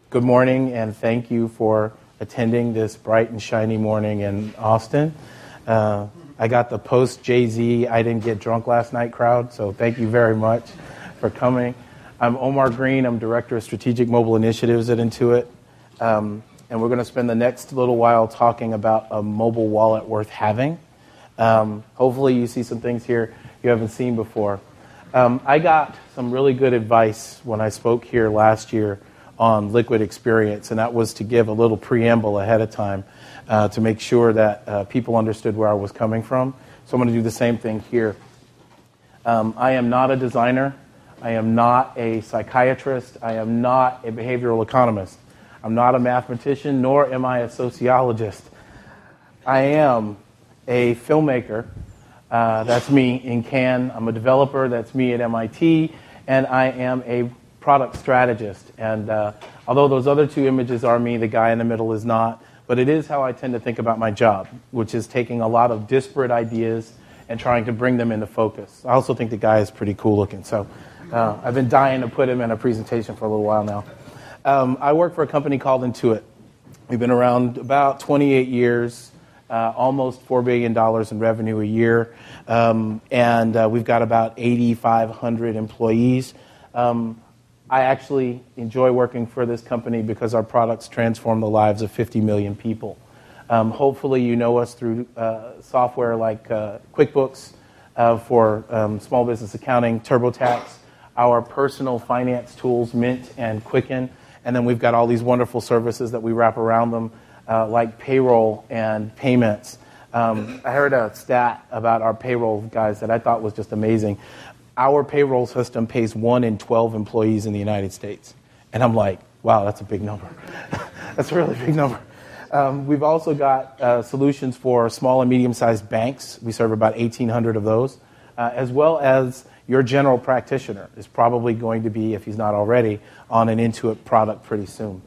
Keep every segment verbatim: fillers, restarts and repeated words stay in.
good morning, and thank you for attending this bright and shiny morning in Austin. Uh, I got the post-Jay-Z, I didn't get drunk last night crowd, so thank you very much for coming. I'm Omar Green. I'm Director of Strategic Mobile Initiatives at Intuit, um, and we're going to spend the next little while talking about a mobile wallet worth having. Um, hopefully you see some things here you haven't seen before. Um, I got some really good advice when I spoke here last year on Liquid Experience, and that was to give a little preamble ahead of time uh, to make sure that uh, people understood where I was coming from. So I'm going to do the same thing here. Um, I am not a designer. I am not a psychiatrist. I am not a behavioral economist. I'm not a mathematician, nor am I a sociologist. I am a filmmaker. Uh, that's me in Cannes. I'm a developer. That's me at M I T. And I am a product strategist. And uh, although those other two images are me, the guy in the middle is not. But it is how I tend to think about my job, which is taking a lot of disparate ideas and trying to bring them into focus. I also think the guy is pretty cool looking. So uh, I've been dying to put him in a presentation for a little while now. Um, I work for a company called Intuit. We've been around about twenty-eight years. Uh, almost four billion dollars in revenue a year, um, and uh, we've got about eighty-five hundred employees. Um, I actually enjoy working for this company because our products transform the lives of fifty million people. Um, hopefully you know us through uh, software like uh, QuickBooks uh, for um, small business accounting, TurboTax, our personal finance tools, Mint and Quicken, and then we've got all these wonderful services that we wrap around them, Uh, like payroll and payments. Um, I heard a stat about our payroll guys that I thought was just amazing. Our payroll system pays one in twelve employees in the United States. And I'm like, wow, that's a big number. That's a really big number. Um, we've also got uh, solutions for small and medium-sized banks. We serve about eighteen hundred of those, uh, as well as your general practitioner is probably going to be, if he's not already, on an Intuit product pretty soon.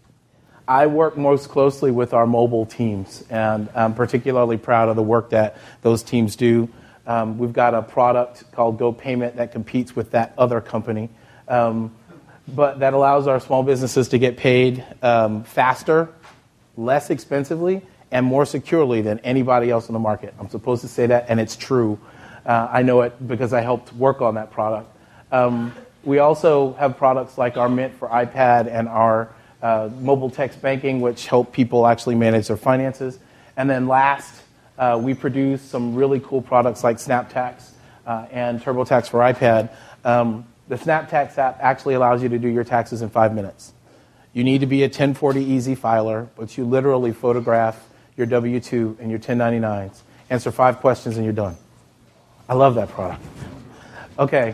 I work most closely with our mobile teams, and I'm particularly proud of the work that those teams do. Um, we've got a product called GoPayment that competes with that other company, um, but that allows our small businesses to get paid um, faster, less expensively, and more securely than anybody else in the market. I'm supposed to say that, and it's true. Uh, I know it because I helped work on that product. Um, we also have products like our Mint for iPad and our Uh, mobile text banking, which help people actually manage their finances. And then last, uh, we produce some really cool products like SnapTax uh, and TurboTax for iPad. Um, the SnapTax app actually allows you to do your taxes in five minutes. You need to be a ten forty easy filer, but you literally photograph your W two and your ten ninety-nines, answer five questions, and you're done. I love that product. Okay.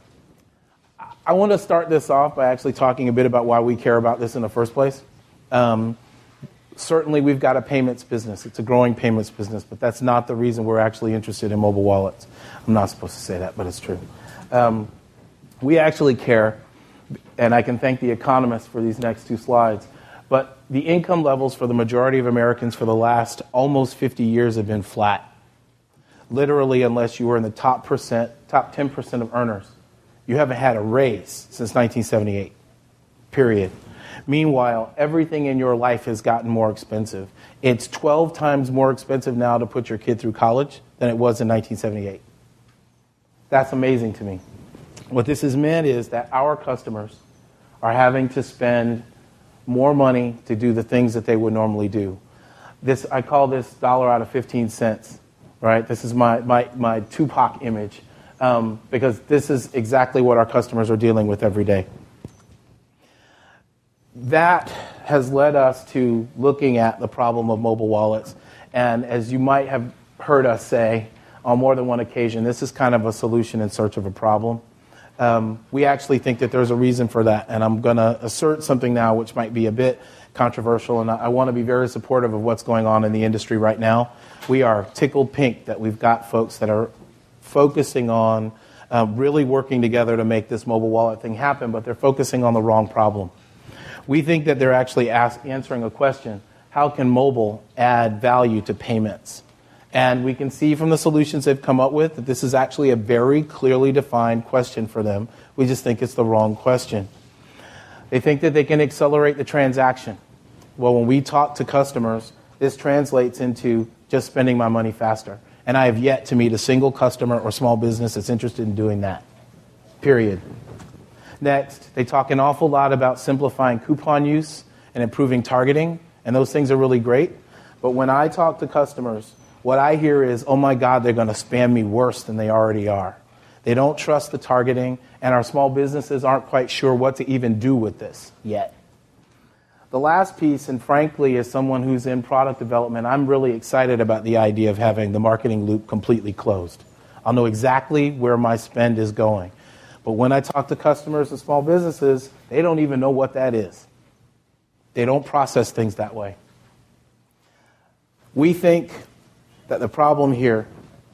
I want to start this off by actually talking a bit about why we care about this in the first place. Um, certainly, we've got a payments business. It's a growing payments business, but that's not the reason we're actually interested in mobile wallets. I'm not supposed to say that, but it's true. Um, we actually care, and I can thank the economists for these next two slides, but the income levels for the majority of Americans for the last almost fifty years have been flat. Literally, unless you were in the top percent, top ten percent of earners. You haven't had a raise since nineteen seventy-eight, period. Meanwhile, everything in your life has gotten more expensive. It's twelve times more expensive now to put your kid through college than it was in nineteen seventy-eight. That's amazing to me. What this has meant is that our customers are having to spend more money to do the things that they would normally do. This, I call this dollar out of fifteen cents, right? This is my, my, my Tupac image. Um, because this is exactly what our customers are dealing with every day. That has led us to looking at the problem of mobile wallets. And as you might have heard us say on more than one occasion, this is kind of a solution in search of a problem. Um, we actually think that there's a reason for that. And I'm going to assert something now which might be a bit controversial. And I, I want to be very supportive of what's going on in the industry right now. We are tickled pink that we've got folks that are focusing on uh, really working together to make this mobile wallet thing happen, but they're focusing on the wrong problem. We think that they're actually ask, answering a question, how can mobile add value to payments? And we can see from the solutions they've come up with that this is actually a very clearly defined question for them. We just think it's the wrong question. They think that they can accelerate the transaction. Well, when we talk to customers, this translates into just spending my money faster. And I have yet to meet a single customer or small business that's interested in doing that. Period. Next, they talk an awful lot about simplifying coupon use and improving targeting, and those things are really great. But when I talk to customers, what I hear is, oh my God, they're going to spam me worse than they already are. They don't trust the targeting, and our small businesses aren't quite sure what to even do with this yet. The last piece, and frankly, as someone who's in product development, I'm really excited about the idea of having the marketing loop completely closed. I'll know exactly where my spend is going. But when I talk to customers and small businesses, they don't even know what that is. They don't process things that way. We think that the problem here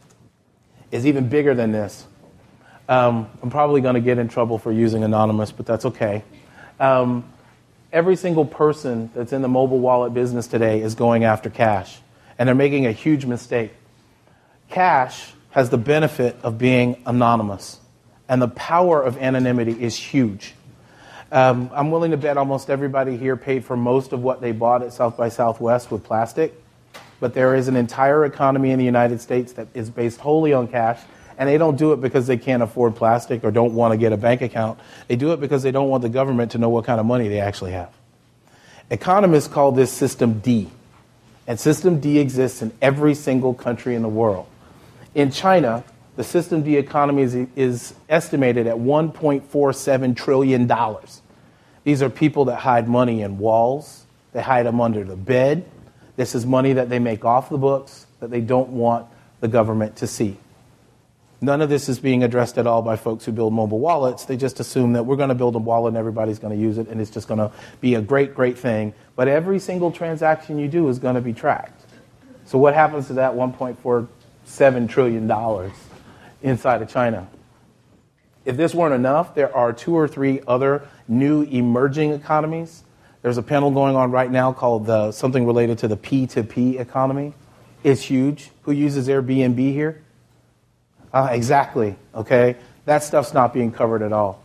is even bigger than this. Um, I'm probably going to get in trouble for using anonymous, but that's okay. Um, every single person that's in the mobile wallet business today is going after cash, and they're making a huge mistake. Cash has the benefit of being anonymous, and the power of anonymity is huge. Um, I'm willing to bet almost everybody here paid for most of what they bought at South by Southwest with plastic, but there is an entire economy in the United States that is based wholly on cash, and they don't do it because they can't afford plastic or don't want to get a bank account. They do it because they don't want the government to know what kind of money they actually have. Economists call this System D, and System D exists in every single country in the world. In China, the System D economy is, is estimated at one point four seven trillion dollars. These are people that hide money in walls. They hide them under the bed. This is money that they make off the books that they don't want the government to see. None of this is being addressed at all by folks who build mobile wallets. They just assume that we're going to build a wallet and everybody's going to use it and it's just going to be a great, great thing. But every single transaction you do is going to be tracked. So what happens to that one point four seven trillion dollars inside of China? If this weren't enough, there are two or three other new emerging economies. There's a panel going on right now called the, something related to the P two P economy. It's huge. Who uses Airbnb here? Uh, exactly, okay? That stuff's not being covered at all.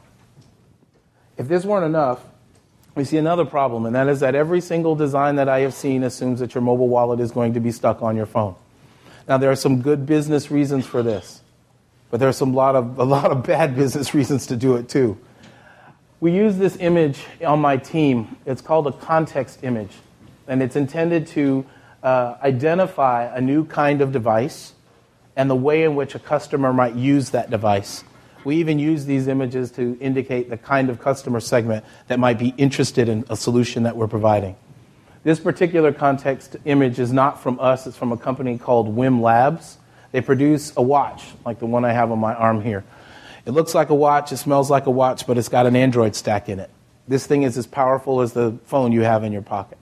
If this weren't enough, we see another problem, and that is that every single design that I have seen assumes that your mobile wallet is going to be stuck on your phone. Now, there are some good business reasons for this, but there are some lot of, a lot of bad business reasons to do it too. We use this image on my team. It's called a context image, and it's intended to uh, identify a new kind of device and the way in which a customer might use that device. We even use these images to indicate the kind of customer segment that might be interested in a solution that we're providing. This particular context image is not from us. It's from a company called Whim Labs. They produce a watch, like the one I have on my arm here. It looks like a watch, it smells like a watch, but it's got an Android stack in it. This thing is as powerful as the phone you have in your pocket.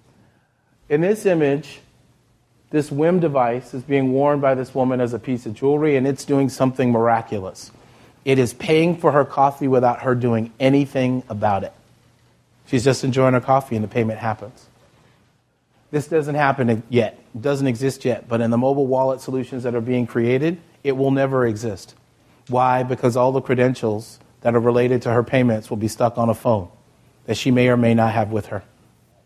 In this image, this Whim device is being worn by this woman as a piece of jewelry, and it's doing something miraculous. It is paying for her coffee without her doing anything about it. She's just enjoying her coffee, and the payment happens. This doesn't happen yet. It doesn't exist yet. But in the mobile wallet solutions that are being created, it will never exist. Why? Because all the credentials that are related to her payments will be stuck on a phone that she may or may not have with her.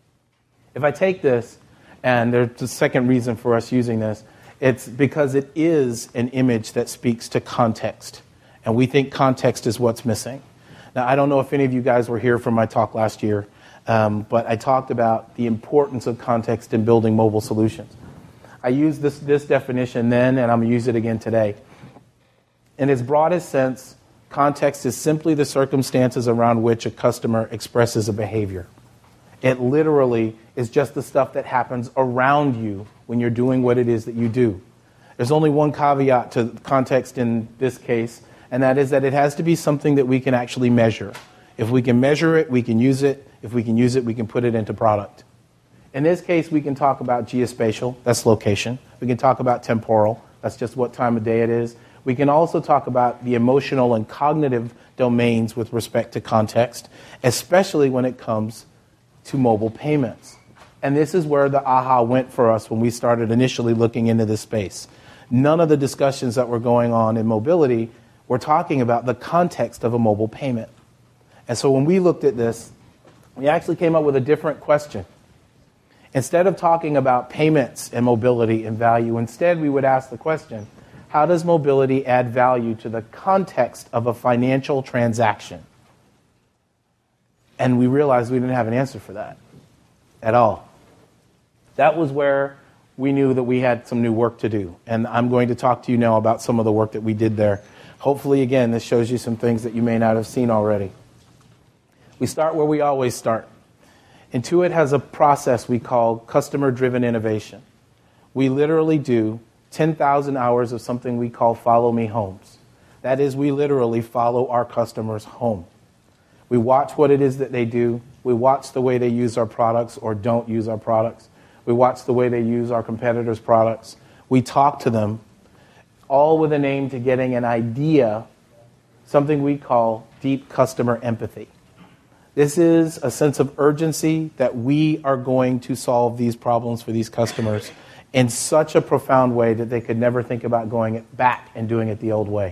If I take this, and there's a second reason for us using this, it's because it is an image that speaks to context. And we think context is what's missing. Now, I don't know if any of you guys were here for my talk last year, um, but I talked about the importance of context in building mobile solutions. I used this, this definition then, and I'm going to use it again today. In its broadest sense, context is simply the circumstances around which a customer expresses a behavior. It literally is just the stuff that happens around you when you're doing what it is that you do. There's only one caveat to context in this case, and that is that it has to be something that we can actually measure. If we can measure it, we can use it. If we can use it, we can put it into product. In this case, we can talk about geospatial, that's location. We can talk about temporal, that's just what time of day it is. We can also talk about the emotional and cognitive domains with respect to context, especially when it comes to mobile payments. And this is where the aha went for us when we started initially looking into this space. None of the discussions that were going on in mobility were talking about the context of a mobile payment. And so when we looked at this, we actually came up with a different question. Instead of talking about payments and mobility and value, instead we would ask the question, how does mobility add value to the context of a financial transaction? And we realized we didn't have an answer for that at all. That was where we knew that we had some new work to do. And I'm going to talk to you now about some of the work that we did there. Hopefully, again, this shows you some things that you may not have seen already. We start where we always start. Intuit has a process we call customer-driven innovation. We literally do ten thousand hours of something we call Follow Me Homes. That is, we literally follow our customers home. We watch what it is that they do. We watch the way they use our products or don't use our products. We watch the way they use our competitors' products. We talk to them, all with an aim to getting an idea, something we call deep customer empathy. This is a sense of urgency that we are going to solve these problems for these customers in such a profound way that they could never think about going back and doing it the old way.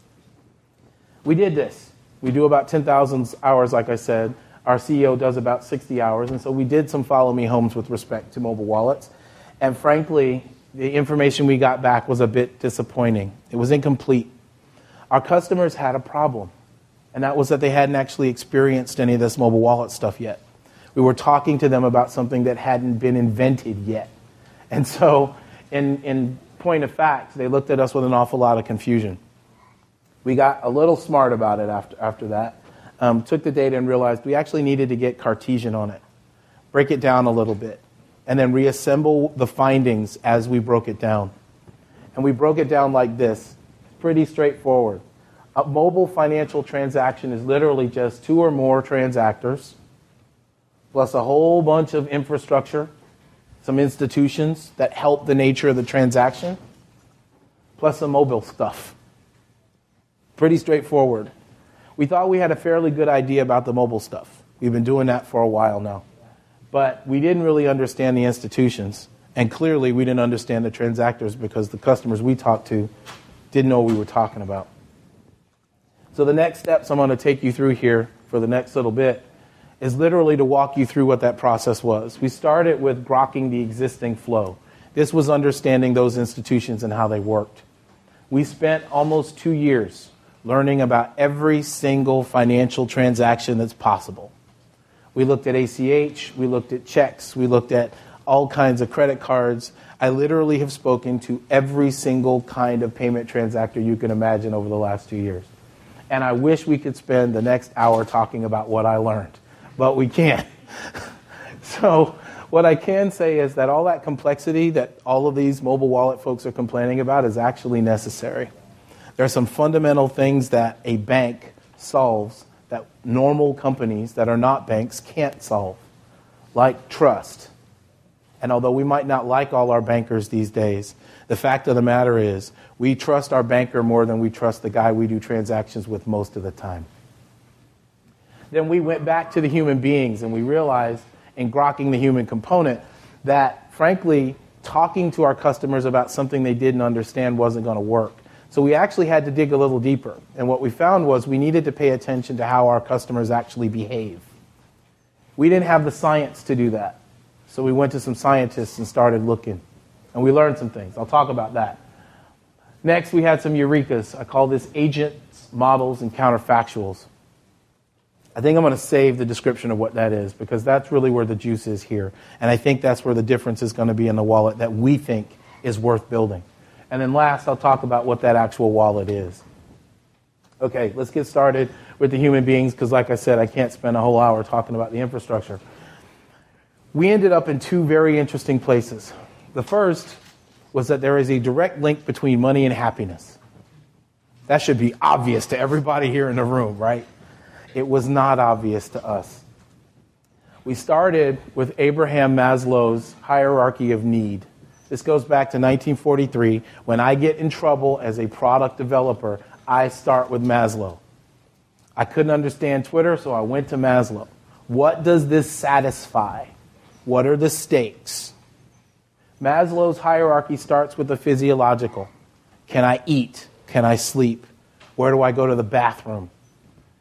We did this. We do about ten thousand hours, like I said. Our C E O does about sixty hours, and so we did some Follow Me Homes with respect to mobile wallets. And frankly, the information we got back was a bit disappointing. It was incomplete. Our customers had a problem, and that was that they hadn't actually experienced any of this mobile wallet stuff yet. We were talking to them about something that hadn't been invented yet. And so, in, in point of fact, they looked at us with an awful lot of confusion. We got a little smart about it after, after that. Um, took the data and realized we actually needed to get Cartesian on it, break it down a little bit, and then reassemble the findings as we broke it down. And we broke it down like this, pretty straightforward. A mobile financial transaction is literally just two or more transactors, plus a whole bunch of infrastructure, some institutions that help the nature of the transaction, plus some mobile stuff. Pretty straightforward. We thought we had a fairly good idea about the mobile stuff. We've been doing that for a while now. But we didn't really understand the institutions, and clearly we didn't understand the transactors because the customers we talked to didn't know what we were talking about. So the next steps I'm going to take you through here for the next little bit is literally to walk you through what that process was. We started with grokking the existing flow. This was understanding those institutions and how they worked. We spent almost two years learning about every single financial transaction that's possible. We looked at A C H, we looked at checks, we looked at all kinds of credit cards. I literally have spoken to every single kind of payment transactor you can imagine over the last two years. And I wish we could spend the next hour talking about what I learned, but we can't. So what I can say is that all that complexity that all of these mobile wallet folks are complaining about is actually necessary. There are some fundamental things that a bank solves that normal companies that are not banks can't solve, like trust. And although we might not like all our bankers these days, the fact of the matter is we trust our banker more than we trust the guy we do transactions with most of the time. Then we went back to the human beings and we realized in grokking the human component that, frankly, talking to our customers about something they didn't understand wasn't going to work. So we actually had to dig a little deeper. And what we found was we needed to pay attention to how our customers actually behave. We didn't have the science to do that. So we went to some scientists and started looking. And we learned some things. I'll talk about that. Next, we had some eurekas. I call this agents, models, and counterfactuals. I think I'm going to save the description of what that is because that's really where the juice is here. And I think that's where the difference is going to be in the wallet that we think is worth building. And then last, I'll talk about what that actual wallet is. Okay, let's get started with the human beings because, like I said, I can't spend a whole hour talking about the infrastructure. We ended up in two very interesting places. The first was that there is a direct link between money and happiness. That should be obvious to everybody here in the room, right? It was not obvious to us. We started with Abraham Maslow's hierarchy of need. This goes back to nineteen forty-three. When I get in trouble as a product developer, I start with Maslow. I couldn't understand Twitter, so I went to Maslow. What does this satisfy? What are the stakes? Maslow's hierarchy starts with the physiological. Can I eat? Can I sleep? Where do I go to the bathroom?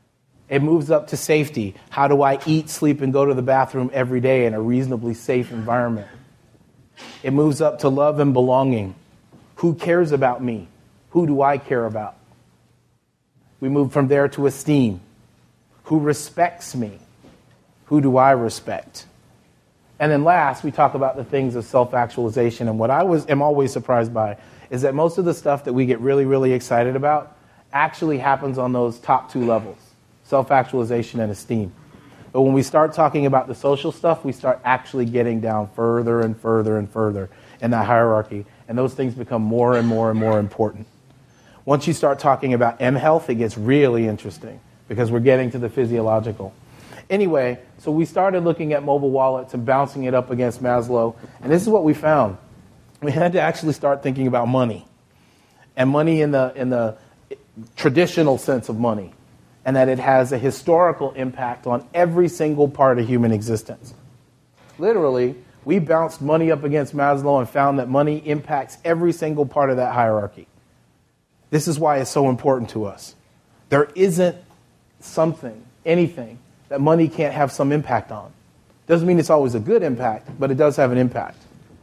It moves up to safety. How do I eat, sleep, and go to the bathroom every day in a reasonably safe environment? It moves up to love and belonging. Who cares about me? Who do I care about? We move from there to esteem. Who respects me? Who do I respect? And then last, we talk about the things of self-actualization. And what I was am always surprised by is that most of the stuff that we get really, really excited about actually happens on those top two levels, self-actualization and esteem. But when we start talking about the social stuff, we start actually getting down further and further and further in that hierarchy. And those things become more and more and more important. Once you start talking about M-health, it gets really interesting because we're getting to the physiological. Anyway, so we started looking at mobile wallets and bouncing it up against Maslow. And this is what we found. We had to actually start thinking about money. And money in the in the traditional sense of money. And that it has a historical impact on every single part of human existence. Literally, we bounced money up against Maslow and found that money impacts every single part of that hierarchy. This is why it's so important to us. There isn't something, anything, that money can't have some impact on. Doesn't mean it's always a good impact, but it does have an impact.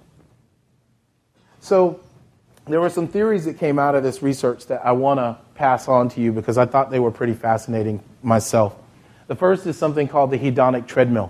So there were some theories that came out of this research that I want to pass on to you because I thought they were pretty fascinating myself. The first is something called the hedonic treadmill.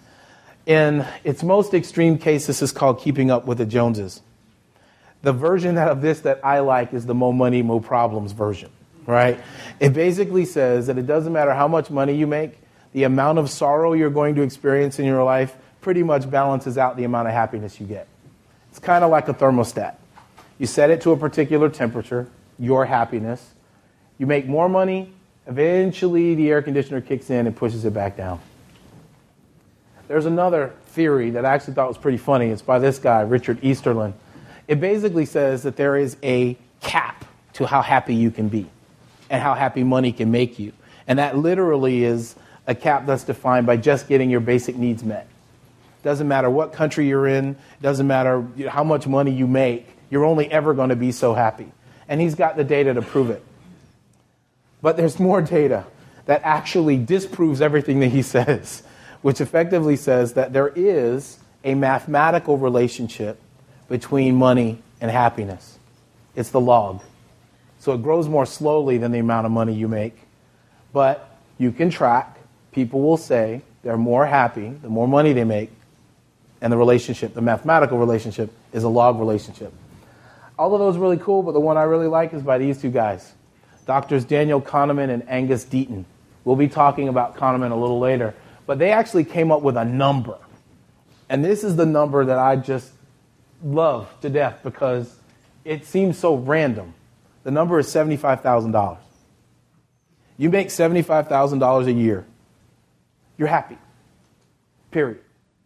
In its most extreme case, this is called keeping up with the Joneses. The version of this that I like is the mo money, mo problems version, right? It basically says that it doesn't matter how much money you make, the amount of sorrow you're going to experience in your life pretty much balances out the amount of happiness you get. It's kind of like a thermostat. You set it to a particular temperature, your happiness. You make more money, eventually the air conditioner kicks in and pushes it back down. There's another theory that I actually thought was pretty funny. It's by this guy, Richard Easterlin. It basically says that there is a cap to how happy you can be and how happy money can make you. And that literally is a cap that's defined by just getting your basic needs met. Doesn't matter what country you're in, doesn't matter how much money you make, you're only ever going to be so happy. And he's got the data to prove it. But there's more data that actually disproves everything that he says, which effectively says that there is a mathematical relationship between money and happiness. It's the log. So it grows more slowly than the amount of money you make. But you can track. People will say they're more happy the more money they make. And the relationship, the mathematical relationship, is a log relationship. All of those are really cool, but the one I really like is by these two guys, Doctors Daniel Kahneman and Angus Deaton. We'll be talking about Kahneman a little later. But they actually came up with a number. And this is the number that I just love to death because it seems so random. The number is seventy-five thousand dollars. You make seventy-five thousand dollars a year. You're happy. Period.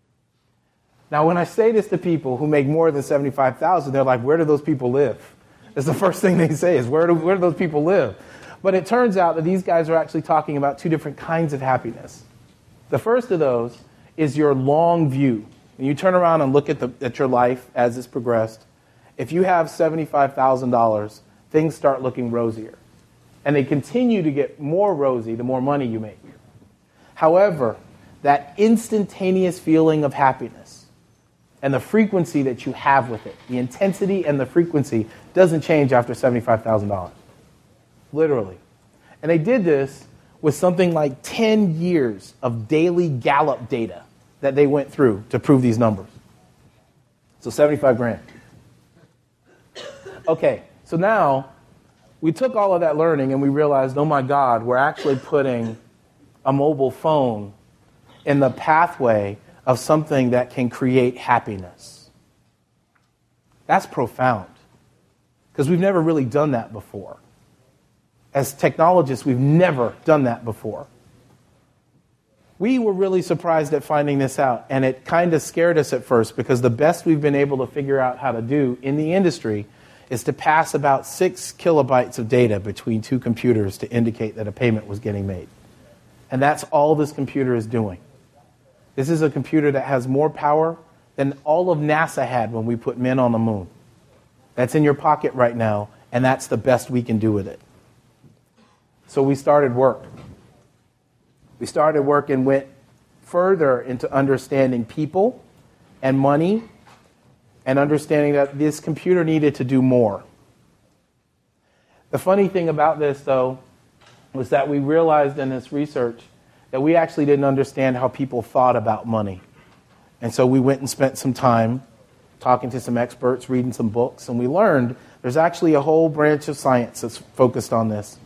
Now, when I say this to people who make more than seventy-five thousand dollars, they're like, where do those people live? That's the first thing they say is, where do, where do those people live? But it turns out that these guys are actually talking about two different kinds of happiness. The first of those is your long view. When you turn around and look at, the, at your life as it's progressed, if you have seventy-five thousand dollars, things start looking rosier. And they continue to get more rosy the more money you make. However, that instantaneous feeling of happiness and the frequency that you have with it, the intensity and the frequency, doesn't change after seventy-five thousand dollars. Literally. And they did this with something like ten years of daily Gallup data that they went through to prove these numbers. So seventy-five grand. Okay, so now we took all of that learning and we realized, oh my God, we're actually putting a mobile phone in the pathway of something that can create happiness. That's profound, because we've never really done that before. As technologists, we've never done that before. We were really surprised at finding this out, and it kind of scared us at first, because the best we've been able to figure out how to do in the industry is to pass about six kilobytes of data between two computers to indicate that a payment was getting made. And that's all this computer is doing. This is a computer that has more power than all of NASA had when we put men on the moon. That's in your pocket right now, and that's the best we can do with it. So we started work. We started work and went further into understanding people and money and understanding that this computer needed to do more. The funny thing about this, though, was that we realized in this research that we actually didn't understand how people thought about money. And so we went and spent some time talking to some experts, reading some books, and we learned there's actually a whole branch of science that's focused on this.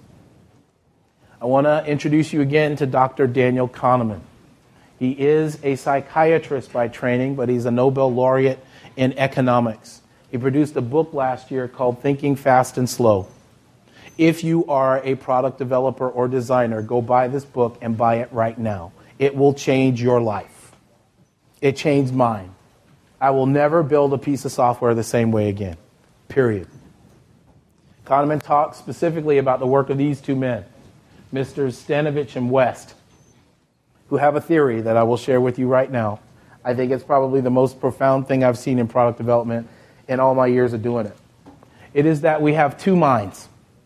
I want to introduce you again to Doctor Daniel Kahneman. He is a psychiatrist by training, but he's a Nobel laureate in economics. He produced a book last year called Thinking Fast and Slow. If you are a product developer or designer, go buy this book and buy it right now. It will change your life. It changed mine. I will never build a piece of software the same way again. Period. Kahneman talks specifically about the work of these two men, Misters Stanovich and West, who have a theory that I will share with you right now. I think it's probably the most profound thing I've seen in product development in all my years of doing it. It is that we have two minds.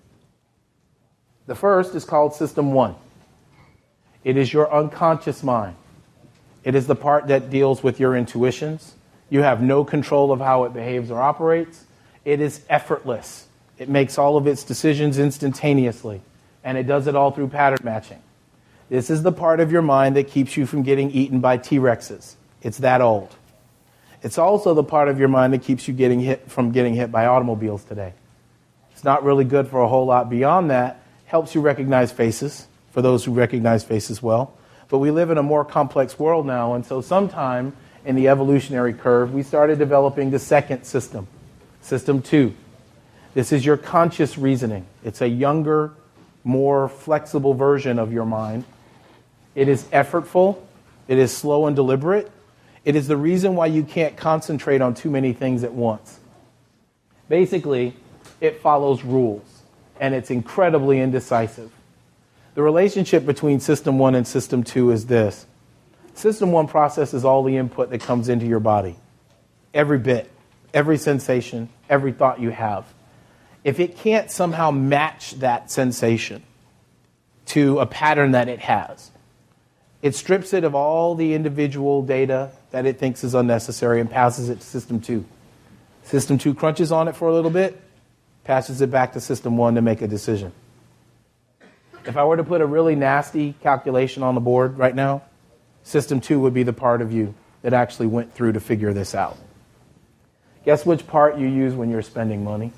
The first is called System One. It is your unconscious mind. It is the part that deals with your intuitions. You have no control of how it behaves or operates. It is effortless. It makes all of its decisions instantaneously, and it does it all through pattern matching. This is the part of your mind that keeps you from getting eaten by T-Rexes. It's that old. It's also the part of your mind that keeps you getting hit from getting hit by automobiles today. It's not really good for a whole lot beyond that. Helps you recognize faces, for those who recognize faces well. But we live in a more complex world now, and so sometime in the evolutionary curve, we started developing the second system, System Two. This is your conscious reasoning. It's a younger, more flexible version of your mind. It is effortful. It is slow and deliberate. It is the reason why you can't concentrate on too many things at once. Basically, it follows rules. And it's incredibly indecisive. The relationship between System one and System two is this. System one processes all the input that comes into your body. Every bit, every sensation, every thought you have. If it can't somehow match that sensation to a pattern that it has, it strips it of all the individual data that it thinks is unnecessary and passes it to System two. System two crunches on it for a little bit, passes it back to System one to make a decision. If I were to put a really nasty calculation on the board right now, System two would be the part of you that actually went through to figure this out. Guess which part you use when you're spending money?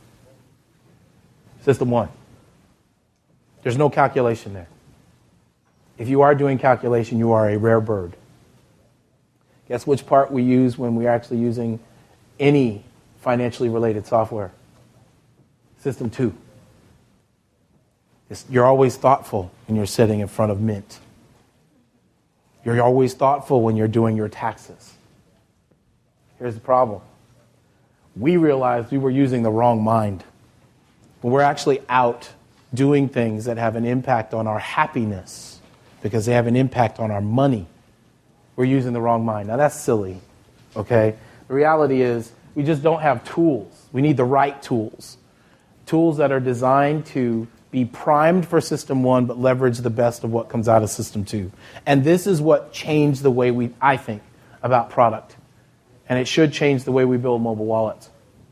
System one. There's no calculation there. If you are doing calculation, you are a rare bird. Guess which part we use when we're actually using any financially related software? System two. It's, you're always thoughtful when you're sitting in front of Mint. You're always thoughtful when you're doing your taxes. Here's the problem. We realized we were using the wrong mind. When we're actually out doing things that have an impact on our happiness because they have an impact on our money, we're using the wrong mind. Now that's silly, okay? The reality is we just don't have tools. We need the right tools. Tools that are designed to be primed for System one, but leverage the best of what comes out of System two. And this is what changed the way we, I think, about product. And it should change the way we build mobile wallets.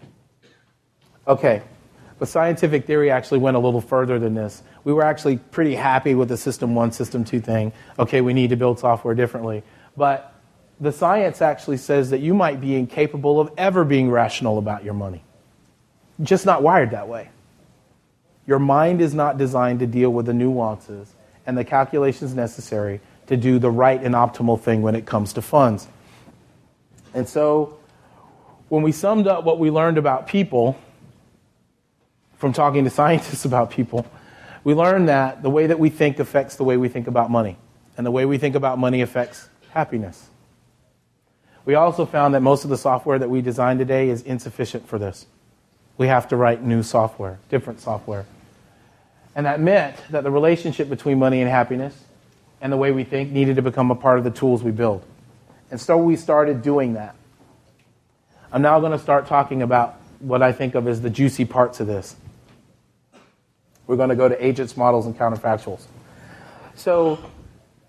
Okay, but scientific theory actually went a little further than this. We were actually pretty happy with the System one, System two thing. Okay, we need to build software differently. But the science actually says that you might be incapable of ever being rational about your money. Just not wired that way. Your mind is not designed to deal with the nuances and the calculations necessary to do the right and optimal thing when it comes to funds. And so when we summed up what we learned about people from talking to scientists about people, we learned that the way that we think affects the way we think about money. And the way we think about money affects happiness. We also found that most of the software that we design today is insufficient for this. We have to write new software, different software. And that meant that the relationship between money and happiness and the way we think needed to become a part of the tools we build. And so we started doing that. I'm now going to start talking about what I think of as the juicy parts of this. We're going to go to agents, models, and counterfactuals. So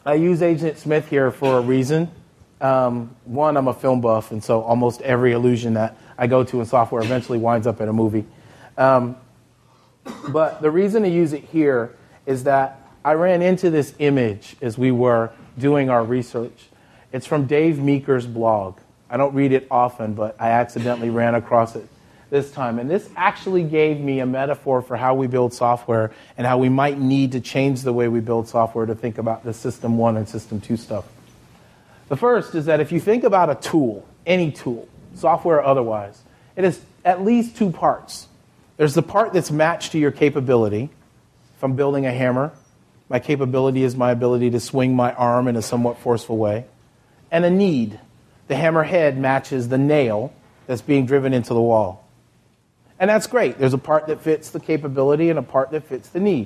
I use Agent Smith here for a reason. Um, one, I'm a film buff, and so almost every illusion that I go to in software eventually winds up in a movie. Um, but the reason to use it here is that I ran into this image as we were doing our research. It's from Dave Meeker's blog. I don't read it often, but I accidentally ran across it this time. And this actually gave me a metaphor for how we build software and how we might need to change the way we build software to think about the System one and System two stuff. The first is that if you think about a tool, any tool, software or otherwise, it has at least two parts. There's the part that's matched to your capability. If I'm building a hammer, my capability is my ability to swing my arm in a somewhat forceful way. And a need. The hammer head matches the nail that's being driven into the wall. And that's great. There's a part that fits the capability and a part that fits the need.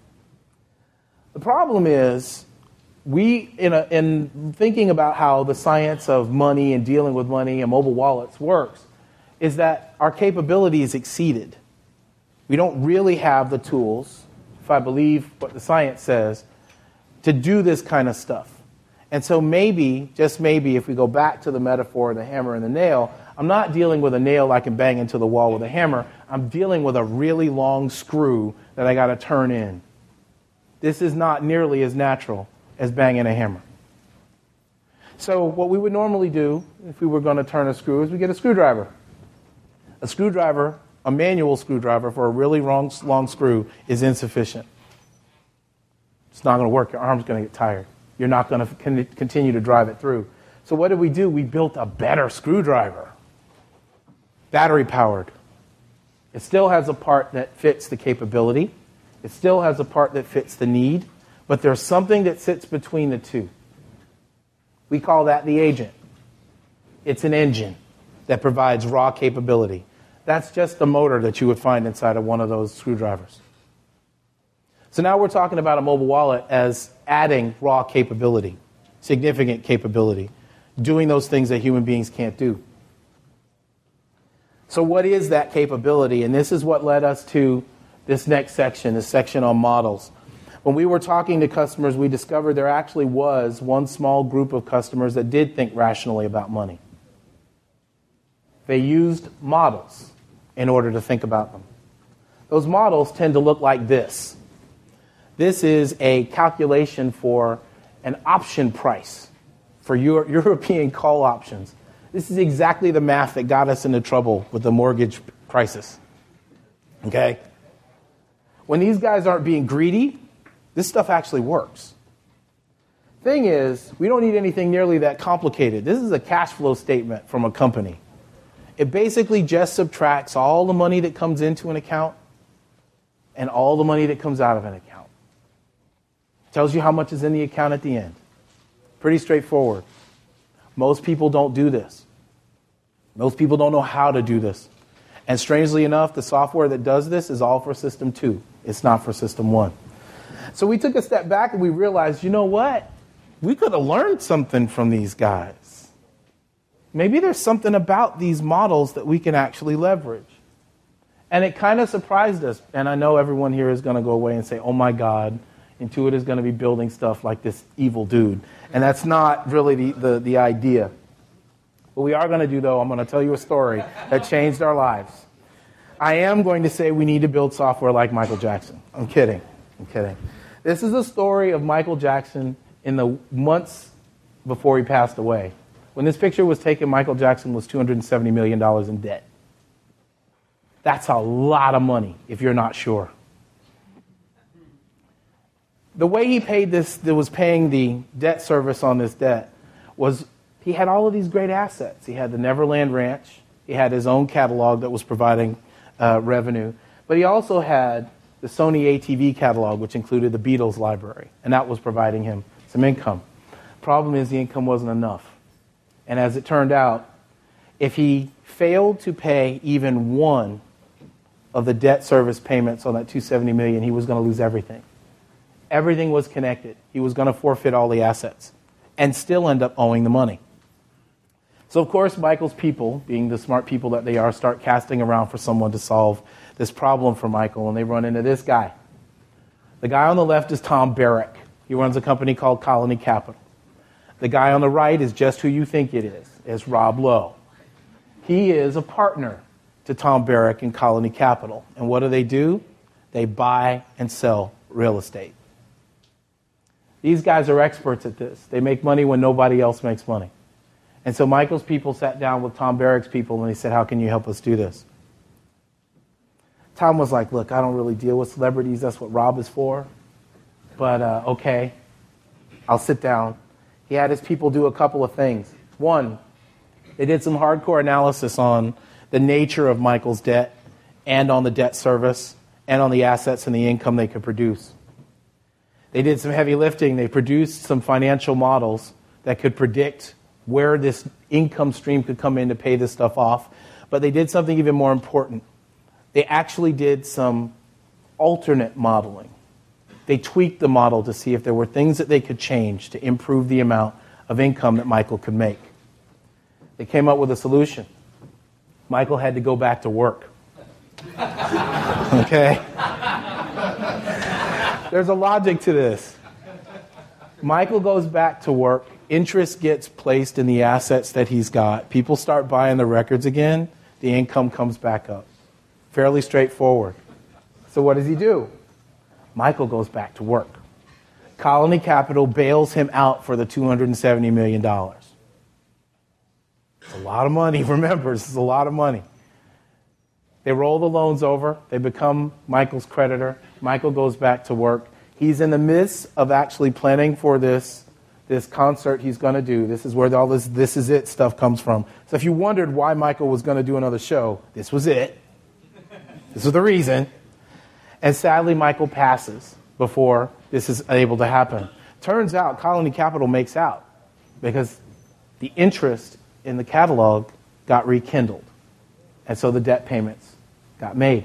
The problem is, we, in, a, in thinking about how the science of money and dealing with money and mobile wallets works, is that our capability is exceeded. We don't really have the tools, if I believe what the science says, to do this kind of stuff. And so maybe, just maybe, if we go back to the metaphor of the hammer and the nail, I'm not dealing with a nail I can bang into the wall with a hammer. I'm dealing with a really long screw that I got to turn in. This is not nearly as natural as banging a hammer. So what we would normally do if we were going to turn a screw is we get a screwdriver. A screwdriver, a manual screwdriver for a really long, long screw is insufficient. It's not going to work. Your arm's going to get tired. You're not going to con- continue to drive it through. So what did we do? We built a better screwdriver. Battery powered. It still has a part that fits the capability. It still has a part that fits the need. But there's something that sits between the two. We call that the agent. It's an engine that provides raw capability. That's just the motor that you would find inside of one of those screwdrivers. So now we're talking about a mobile wallet as adding raw capability, significant capability, doing those things that human beings can't do. So what is that capability? And this is what led us to this next section, this section on models. When we were talking to customers, we discovered there actually was one small group of customers that did think rationally about money. They used models in order to think about them. Those models tend to look like this. This is a calculation for an option price for Euro- European call options. This is exactly the math that got us into trouble with the mortgage crisis. Okay? When these guys aren't being greedy, this stuff actually works. Thing is, we don't need anything nearly that complicated. This is a cash flow statement from a company. It basically just subtracts all the money that comes into an account and all the money that comes out of an account. Tells you how much is in the account at the end. Pretty straightforward. Most people don't do this. Most people don't know how to do this. And strangely enough, the software that does this is all for System two. It's not for System one. So we took a step back and we realized, you know what? We could have learned something from these guys. Maybe there's something about these models that we can actually leverage. And it kind of surprised us. And I know everyone here is going to go away and say, oh my God, Intuit is going to be building stuff like this evil dude. And that's not really the, the, the idea. What we are going to do, though, I'm going to tell you a story that changed our lives. I am going to say we need to build software like Michael Jackson. I'm kidding. I'm kidding. This is a story of Michael Jackson in the months before he passed away. When this picture was taken, Michael Jackson was two hundred seventy million dollars in debt. That's a lot of money if you're not sure. The way he paid this, that was paying the debt service on this debt, was he had all of these great assets. He had the Neverland Ranch. He had his own catalog that was providing uh, revenue. But he also had the Sony A T V catalog, which included the Beatles library. And that was providing him some income. Problem is the income wasn't enough. And as it turned out, if he failed to pay even one of the debt service payments on that two hundred seventy million dollars, he was going to lose everything. Everything was connected. He was going to forfeit all the assets and still end up owing the money. So, of course, Michael's people, being the smart people that they are, start casting around for someone to solve this problem for Michael, and they run into this guy. The guy on the left is Tom Barrack. He runs a company called Colony Capital. The guy on the right is just who you think it is. It's Rob Lowe. He is a partner to Tom Barrack in Colony Capital. And what do they do? They buy and sell real estate. These guys are experts at this. They make money when nobody else makes money. And so Michael's people sat down with Tom Barrack's people and they said, how can you help us do this? Tom was like, look, I don't really deal with celebrities. That's what Rob is for. But uh, okay, I'll sit down. He had his people do a couple of things. One, they did some hardcore analysis on the nature of Michael's debt and on the debt service and on the assets and the income they could produce. They did some heavy lifting. They produced some financial models that could predict where this income stream could come in to pay this stuff off. But they did something even more important. They actually did some alternate modeling. They tweaked the model to see if there were things that they could change to improve the amount of income that Michael could make. They came up with a solution. Michael had to go back to work. Okay? There's a logic to this. Michael goes back to work. Interest gets placed in the assets that he's got. People start buying the records again. The income comes back up. Fairly straightforward. So what does he do? Michael goes back to work. Colony Capital bails him out for the two hundred seventy million dollars. It's a lot of money. Remember, this is a lot of money. They roll the loans over. They become Michael's creditor. Michael goes back to work. He's in the midst of actually planning for this, this concert he's going to do. This is where all this This Is It stuff comes from. So if you wondered why Michael was going to do another show, this was it. This was the reason. And sadly, Michael passes before this is able to happen. Turns out Colony Capital makes out because the interest in the catalog got rekindled. And so the debt payments got made.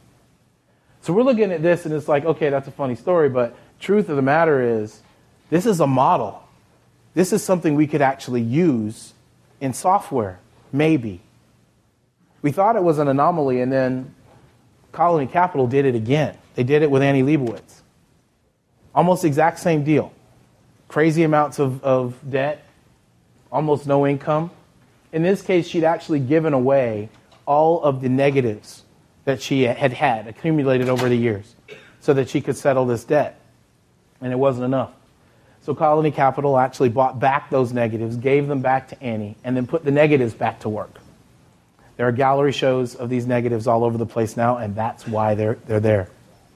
So we're looking at this and it's like, okay, that's a funny story, but truth of the matter is, this is a model. This is something we could actually use in software, maybe. We thought it was an anomaly, and then Colony Capital did it again. They did it with Annie Leibovitz. Almost exact same deal. Crazy amounts of, of debt, almost no income. In this case, she'd actually given away all of the negatives that she had had accumulated over the years so that she could settle this debt. And it wasn't enough. So Colony Capital actually bought back those negatives, gave them back to Annie, and then put the negatives back to work. There are gallery shows of these negatives all over the place now, and that's why they're, they're there.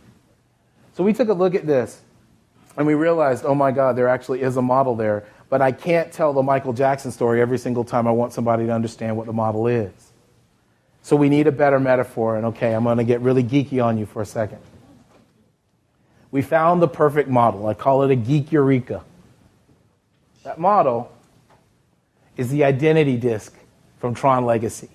So we took a look at this, and we realized, oh my God, there actually is a model there, but I can't tell the Michael Jackson story every single time I want somebody to understand what the model is. So we need a better metaphor, and okay, I'm going to get really geeky on you for a second. We found the perfect model. I call it a geek eureka. That model is the identity disc from Tron Legacy.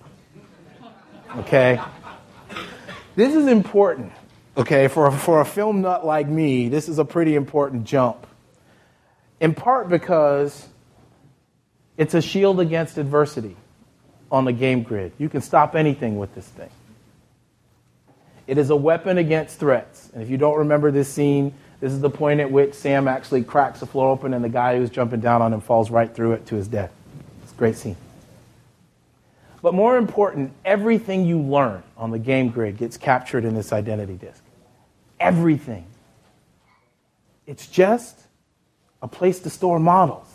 Okay? This is important. Okay, for a, for a film nut like me, this is a pretty important jump. In part because it's a shield against adversity on the game grid. You can stop anything with this thing. It is a weapon against threats. And if you don't remember this scene, this is the point at which Sam actually cracks the floor open and the guy who's jumping down on him falls right through it to his death. It's a great scene. But more important, everything you learn on the game grid gets captured in this identity disk. Everything. It's just a place to store models.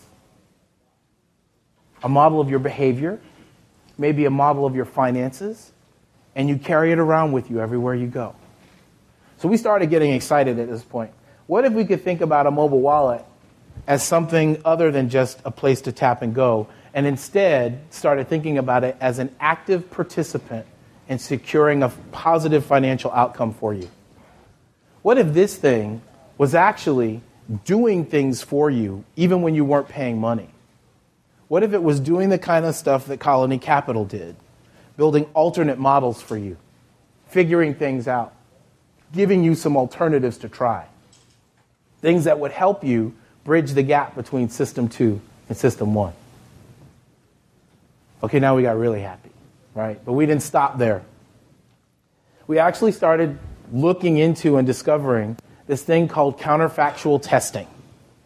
A model of your behavior, maybe a model of your finances, and you carry it around with you everywhere you go. So we started getting excited at this point. What if we could think about a mobile wallet as something other than just a place to tap and go, and instead started thinking about it as an active participant in securing a positive financial outcome for you? What if this thing was actually doing things for you even when you weren't paying money? What if it was doing the kind of stuff that Colony Capital did? Building alternate models for you, figuring things out, giving you some alternatives to try. Things that would help you bridge the gap between System two and System one. Okay, now we got really happy, right? But we didn't stop there. We actually started looking into and discovering this thing called counterfactual testing.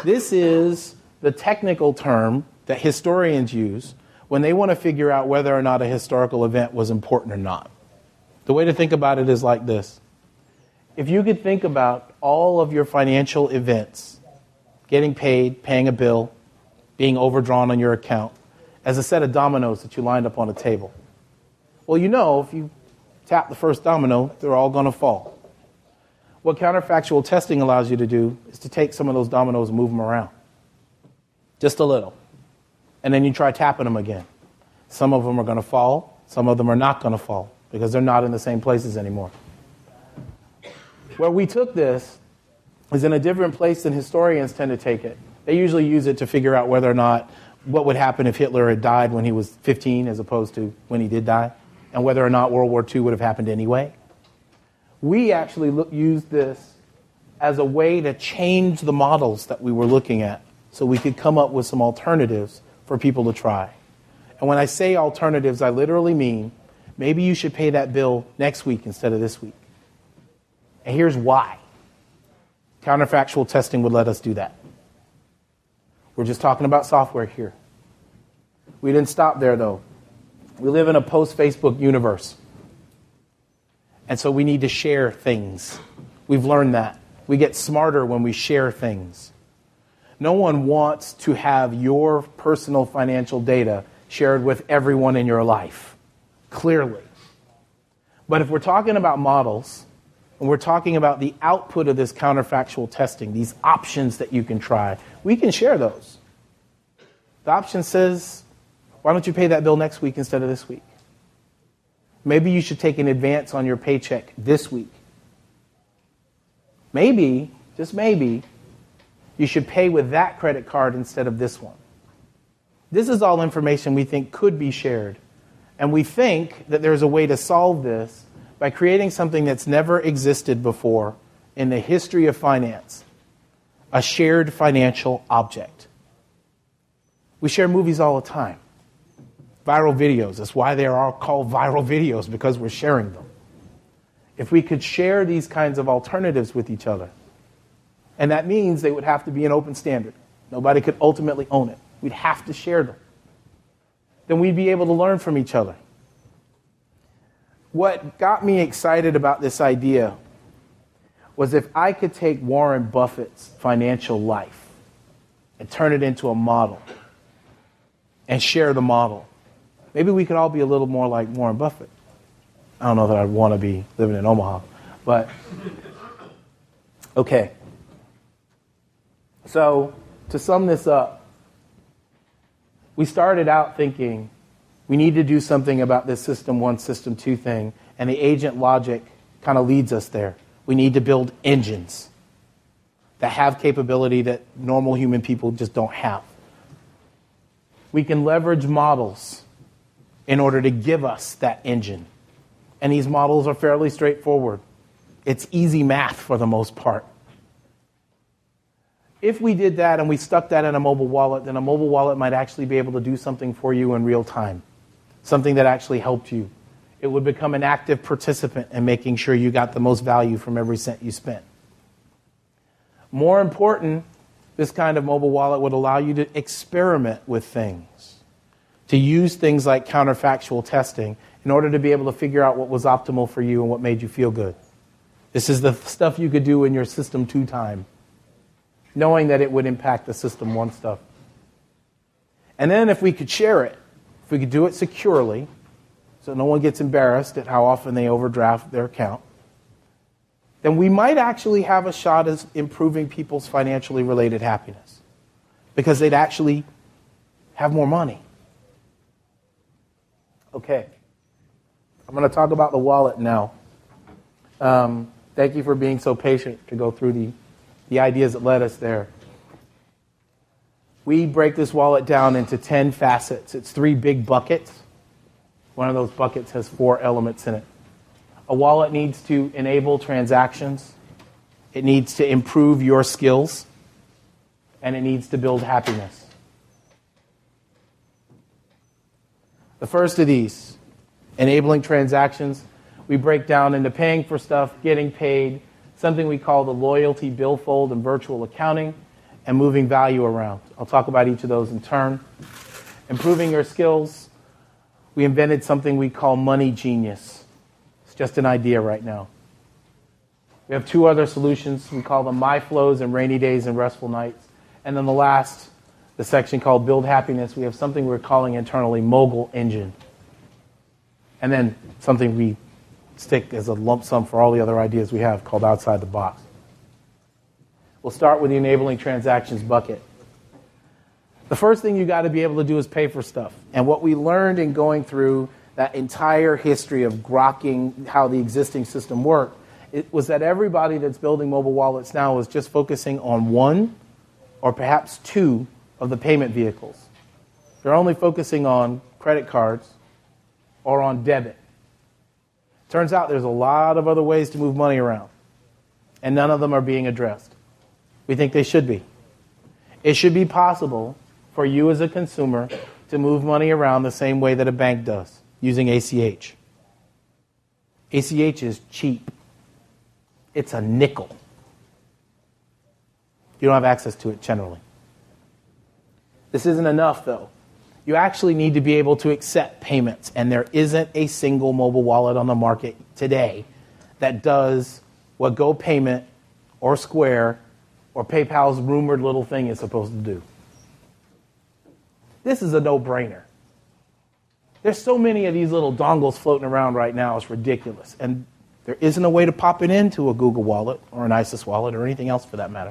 This is the technical term that historians use when they want to figure out whether or not a historical event was important or not. The way to think about it is like this. If you could think about all of your financial events, getting paid, paying a bill, being overdrawn on your account, as a set of dominoes that you lined up on a table. Well, you know, if you tap the first domino, they're all going to fall. What counterfactual testing allows you to do is to take some of those dominoes and move them around. Just a little. And then you try tapping them again. Some of them are going to fall. Some of them are not going to fall because they're not in the same places anymore. Where we took this is in a different place than historians tend to take it. They usually use it to figure out whether or not what would happen if Hitler had died when he was fifteen as opposed to when he did die, and whether or not World War Two would have happened anyway. We actually look, used this as a way to change the models that we were looking at so we could come up with some alternatives for people to try. And when I say alternatives, I literally mean maybe you should pay that bill next week instead of this week. And here's why. Counterfactual testing would let us do that. We're just talking about software here. We didn't stop there, though. We live in a post-Facebook universe. And so we need to share things. We've learned that. We get smarter when we share things. No one wants to have your personal financial data shared with everyone in your life, clearly. But if we're talking about models, and we're talking about the output of this counterfactual testing, these options that you can try, we can share those. The option says, why don't you pay that bill next week instead of this week? Maybe you should take an advance on your paycheck this week. Maybe, just maybe, you should pay with that credit card instead of this one. This is all information we think could be shared. And we think that there's a way to solve this by creating something that's never existed before in the history of finance, a shared financial object. We share movies all the time. Viral videos. That's why they are all called viral videos, because we're sharing them. If we could share these kinds of alternatives with each other, and that means they would have to be an open standard. Nobody could ultimately own it. We'd have to share them. Then we'd be able to learn from each other. What got me excited about this idea was if I could take Warren Buffett's financial life and turn it into a model and share the model, maybe we could all be a little more like Warren Buffett. I don't know that I'd want to be living in Omaha, but okay. So to sum this up, we started out thinking we need to do something about this system one, system two thing, and the agent logic kind of leads us there. We need to build engines that have capability that normal human people just don't have. We can leverage models in order to give us that engine. And these models are fairly straightforward. It's easy math for the most part. If we did that and we stuck that in a mobile wallet, then a mobile wallet might actually be able to do something for you in real time. Something that actually helped you. It would become an active participant in making sure you got the most value from every cent you spent. More important, this kind of mobile wallet would allow you to experiment with things, to use things like counterfactual testing in order to be able to figure out what was optimal for you and what made you feel good. This is the stuff you could do in your system two time, knowing that it would impact the system one stuff. And then if we could share it, if we could do it securely, so no one gets embarrassed at how often they overdraft their account, then we might actually have a shot at improving people's financially related happiness, because they'd actually have more money. Okay. I'm going to talk about the wallet now. Um, thank you for being so patient to go through the, the ideas that led us there. We break this wallet down into ten facets. It's three big buckets. One of those buckets has four elements in it. A wallet needs to enable transactions. It needs to improve your skills. And it needs to build happiness. The first of these, enabling transactions, we break down into paying for stuff, getting paid, something we call the loyalty billfold and virtual accounting, and moving value around. I'll talk about each of those in turn. Improving your skills. We invented something we call Money Genius. It's just an idea right now. We have two other solutions. We call them My Flows and Rainy Days and Restful Nights. And then the last, the section called Build Happiness, we have something we're calling internally Mogul Engine. And then something we stick as a lump sum for all the other ideas we have called Outside the Box. We'll start with the enabling transactions bucket. The first thing you got to be able to do is pay for stuff. And what we learned in going through that entire history of grokking how the existing system worked, it was that everybody that's building mobile wallets now is just focusing on one or perhaps two of the payment vehicles. They're only focusing on credit cards or on debit. Turns out there's a lot of other ways to move money around, and none of them are being addressed. We think they should be. It should be possible for you as a consumer to move money around the same way that a bank does, using A C H. A C H is cheap. It's a nickel. You don't have access to it generally. This isn't enough, though. You actually need to be able to accept payments, and there isn't a single mobile wallet on the market today that does what GoPayment or Square or PayPal's rumored little thing is supposed to do. This is a no-brainer. There's so many of these little dongles floating around right now, it's ridiculous. And there isn't a way to pop it into a Google Wallet or an ISIS wallet or anything else for that matter.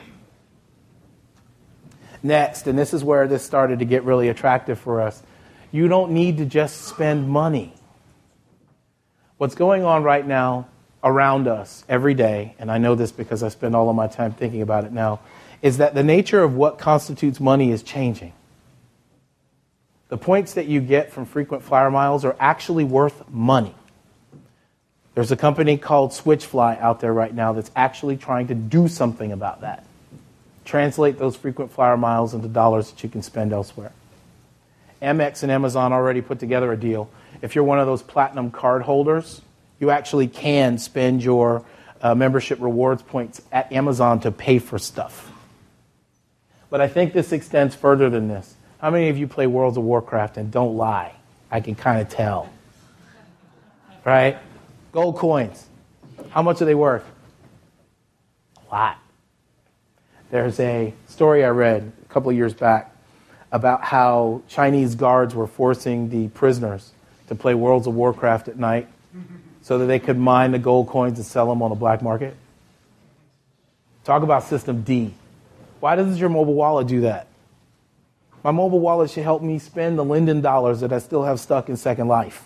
Next, and this is where this started to get really attractive for us, you don't need to just spend money. What's going on right now around us every day, and I know this because I spend all of my time thinking about it now, is that the nature of what constitutes money is changing. The points that you get from frequent flyer miles are actually worth money. There's a company called Switchfly out there right now that's actually trying to do something about that. Translate those frequent flyer miles into dollars that you can spend elsewhere. Amex and Amazon already put together a deal. If you're one of those platinum card holders, you actually can spend your uh, membership rewards points at Amazon to pay for stuff. But I think this extends further than this. How many of you play World of Warcraft? And don't lie, I can kind of tell. Right? Gold coins. How much are they worth? A lot. There's a story I read a couple of years back about how Chinese guards were forcing the prisoners to play World of Warcraft at night so that they could mine the gold coins and sell them on the black market. Talk about System D. Why doesn't your mobile wallet do that? My mobile wallet should help me spend the Linden dollars that I still have stuck in Second Life.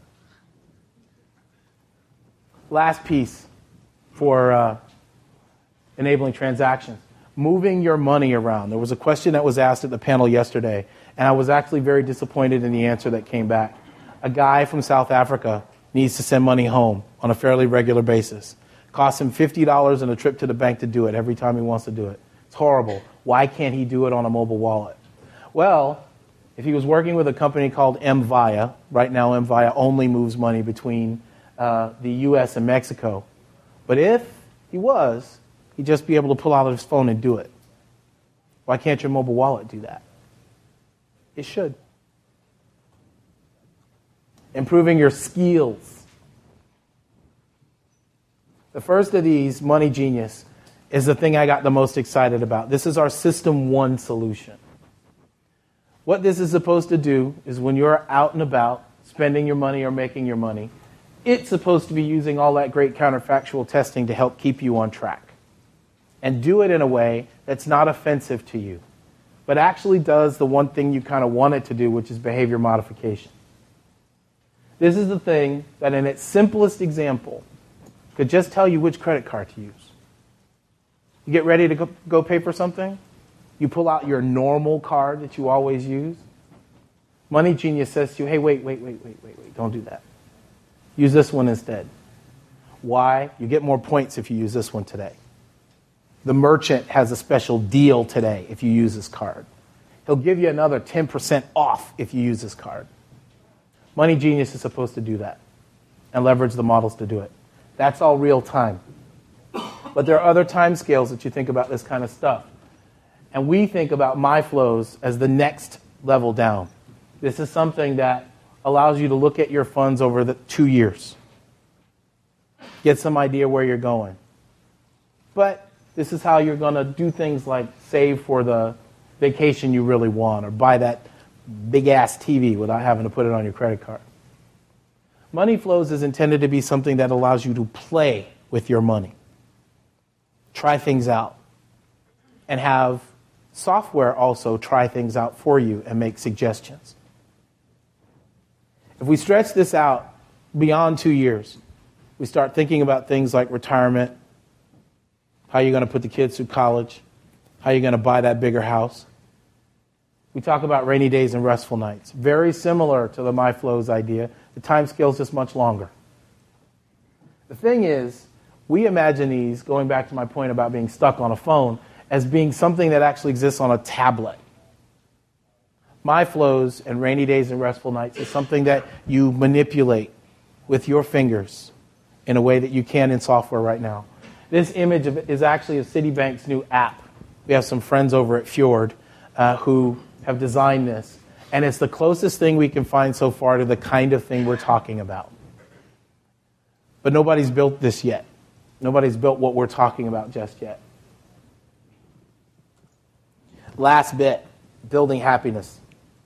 Last piece for uh, enabling transactions. Moving your money around. There was a question that was asked at the panel yesterday, and I was actually very disappointed in the answer that came back. A guy from South Africa needs to send money home on a fairly regular basis. Costs him fifty dollars and a trip to the bank to do it every time he wants to do it. It's horrible. Why can't he do it on a mobile wallet? Well, if he was working with a company called M-Via, right now M-Via only moves money between uh, the U S and Mexico. But if he was, he'd just be able to pull out his phone and do it. Why can't your mobile wallet do that? It should. Improving your skills. The first of these, Money Genius, is the thing I got the most excited about. This is our System one solution. What this is supposed to do is when you're out and about, spending your money or making your money, it's supposed to be using all that great counterfactual testing to help keep you on track. And do it in a way that's not offensive to you, but actually does the one thing you kind of want it to do, which is behavior modification. This is the thing that in its simplest example could just tell you which credit card to use. You get ready to go, go pay for something, you pull out your normal card that you always use. Money Genius says to you, hey, wait, wait, wait, wait, wait, wait, don't do that. Use this one instead. Why? You get more points if you use this one today. The merchant has a special deal today if you use this card. He'll give you another ten percent off if you use this card. Money Genius is supposed to do that and leverage the models to do it. That's all real time. But there are other time scales that you think about this kind of stuff. And we think about MyFlows as the next level down. This is something that allows you to look at your funds over the two years. Get some idea where you're going. But this is how you're going to do things like save for the vacation you really want or buy that big-ass T V without having to put it on your credit card. Money Flows is intended to be something that allows you to play with your money. Try things out. And have software also try things out for you and make suggestions. If we stretch this out beyond two years, we start thinking about things like retirement, how you're going to put the kids through college, how you're going to buy that bigger house. We talk about rainy days and restful nights. Very similar to the MyFlows idea. The time scale is just much longer. The thing is, we imagine these, going back to my point about being stuck on a phone, as being something that actually exists on a tablet. MyFlows and rainy days and restful nights is something that you manipulate with your fingers in a way that you can in software right now. This image of it is actually of Citibank's new app. We have some friends over at Fjord uh, who have designed this, and it's the closest thing we can find so far to the kind of thing we're talking about. But nobody's built this yet. Nobody's built what we're talking about just yet. Last bit, building happiness.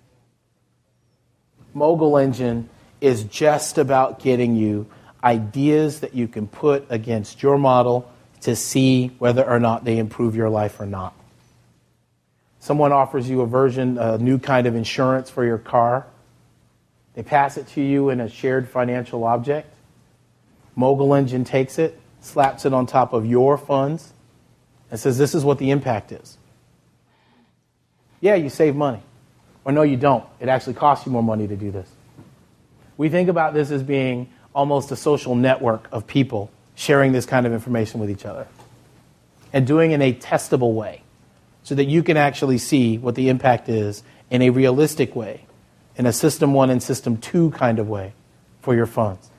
Mogul Engine is just about getting you ideas that you can put against your model to see whether or not they improve your life or not. Someone offers you a version, a new kind of insurance for your car. They pass it to you in a shared financial object. Mogul Engine takes it, slaps it on top of your funds, and says this is what the impact is. Yeah, you save money. Or no, you don't. It actually costs you more money to do this. We think about this as being almost a social network of people sharing this kind of information with each other and doing it in a testable way so that you can actually see what the impact is in a realistic way, in a system one and system two kind of way for your funds.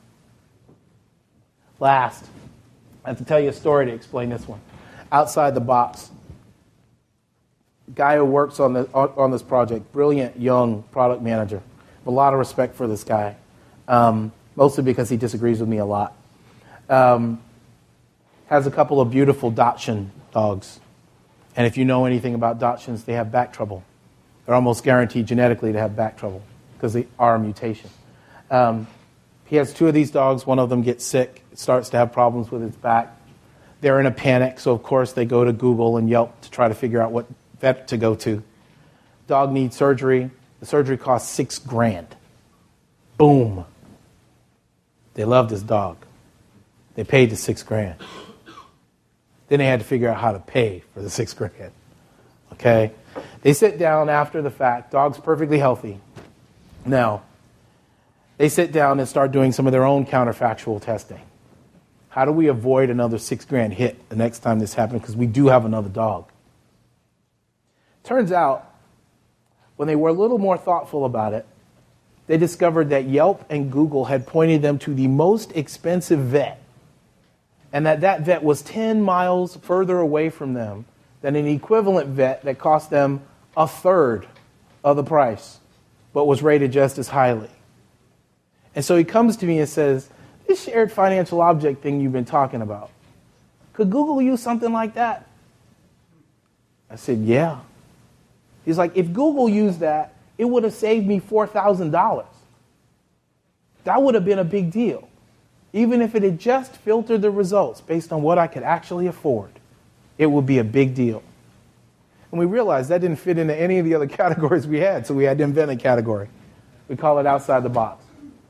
Last, I have to tell you a story to explain this one. Outside the box. Guy who works on, the, on, on this project, brilliant young product manager. I have a lot of respect for this guy, um, mostly because he disagrees with me a lot. Um, has a couple of beautiful Dachshund dogs. And if you know anything about Dachshunds, they have back trouble. They're almost guaranteed genetically to have back trouble because they are a mutation. Um, he has two of these dogs. One of them gets sick, starts to have problems with its back. They're in a panic, so of course they go to Google and Yelp to try to figure out what vet to go to. Dog needs surgery. The surgery costs six grand. Boom. They loved his dog. They paid the six grand. Then they had to figure out how to pay for the six grand. Okay? They sit down after the fact. Dog's perfectly healthy. Now, they sit down and start doing some of their own counterfactual testing. How do we avoid another six grand hit the next time this happens? Because we do have another dog. Turns out, when they were a little more thoughtful about it, they discovered that Yelp and Google had pointed them to the most expensive vet, and that that vet was ten miles further away from them than an equivalent vet that cost them a third of the price, but was rated just as highly. And so he comes to me and says, this shared financial object thing you've been talking about, could Google use something like that? I said, yeah. He's like, if Google used that, it would have saved me four thousand dollars. That would have been a big deal. Even if it had just filtered the results based on what I could actually afford, it would be a big deal. And we realized that didn't fit into any of the other categories we had, so we had to invent a category. We call it outside the box.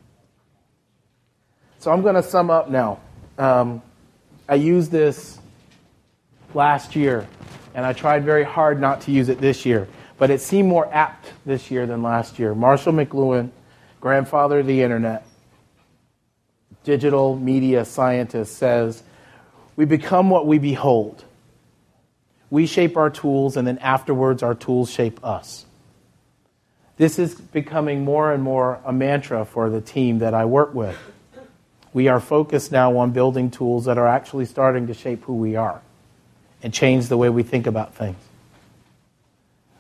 So I'm going to sum up now. Um, I used this last year, and I tried very hard not to use it this year. But it seemed more apt this year than last year. Marshall McLuhan, grandfather of the internet, digital media scientist, says, we become what we behold. We shape our tools, and then afterwards our tools shape us. This is becoming more and more a mantra for the team that I work with. We are focused now on building tools that are actually starting to shape who we are and change the way we think about things.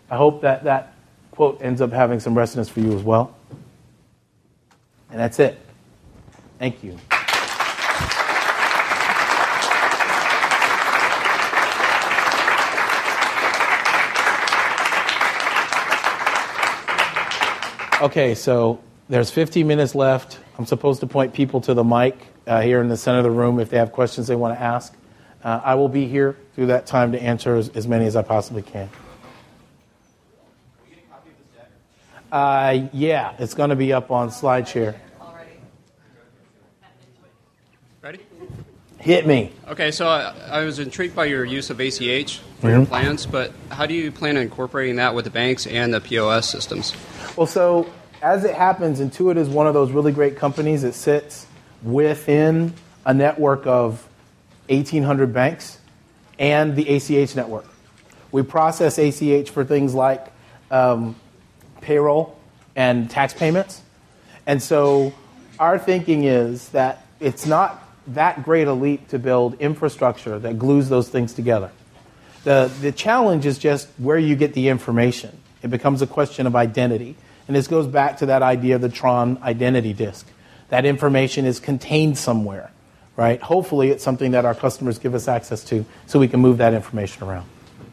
I hope that that quote ends up having some resonance for you as well. And that's it. Thank you. Okay, so there's fifteen minutes left. I'm supposed to point people to the mic uh, here in the center of the room if they have questions they want to ask. Uh, I will be here through that time to answer as, as many as I possibly can. Uh, yeah, it's going to be up on SlideShare. Ready? Hit me. Okay, so I, I was intrigued by your use of A C H for mm-hmm. your plans, but how do you plan on incorporating that with the banks and the P O S systems? Well, so as it happens, Intuit is one of those really great companies that sits within a network of eighteen hundred banks and the A C H network. We process A C H for things like um, payroll and tax payments. And so our thinking is that it's not that great a leap to build infrastructure that glues those things together. The, the challenge is just where you get the information. It becomes a question of identity. And this goes back to that idea of the Tron identity disk. That information is contained somewhere, right? Hopefully it's something that our customers give us access to so we can move that information around.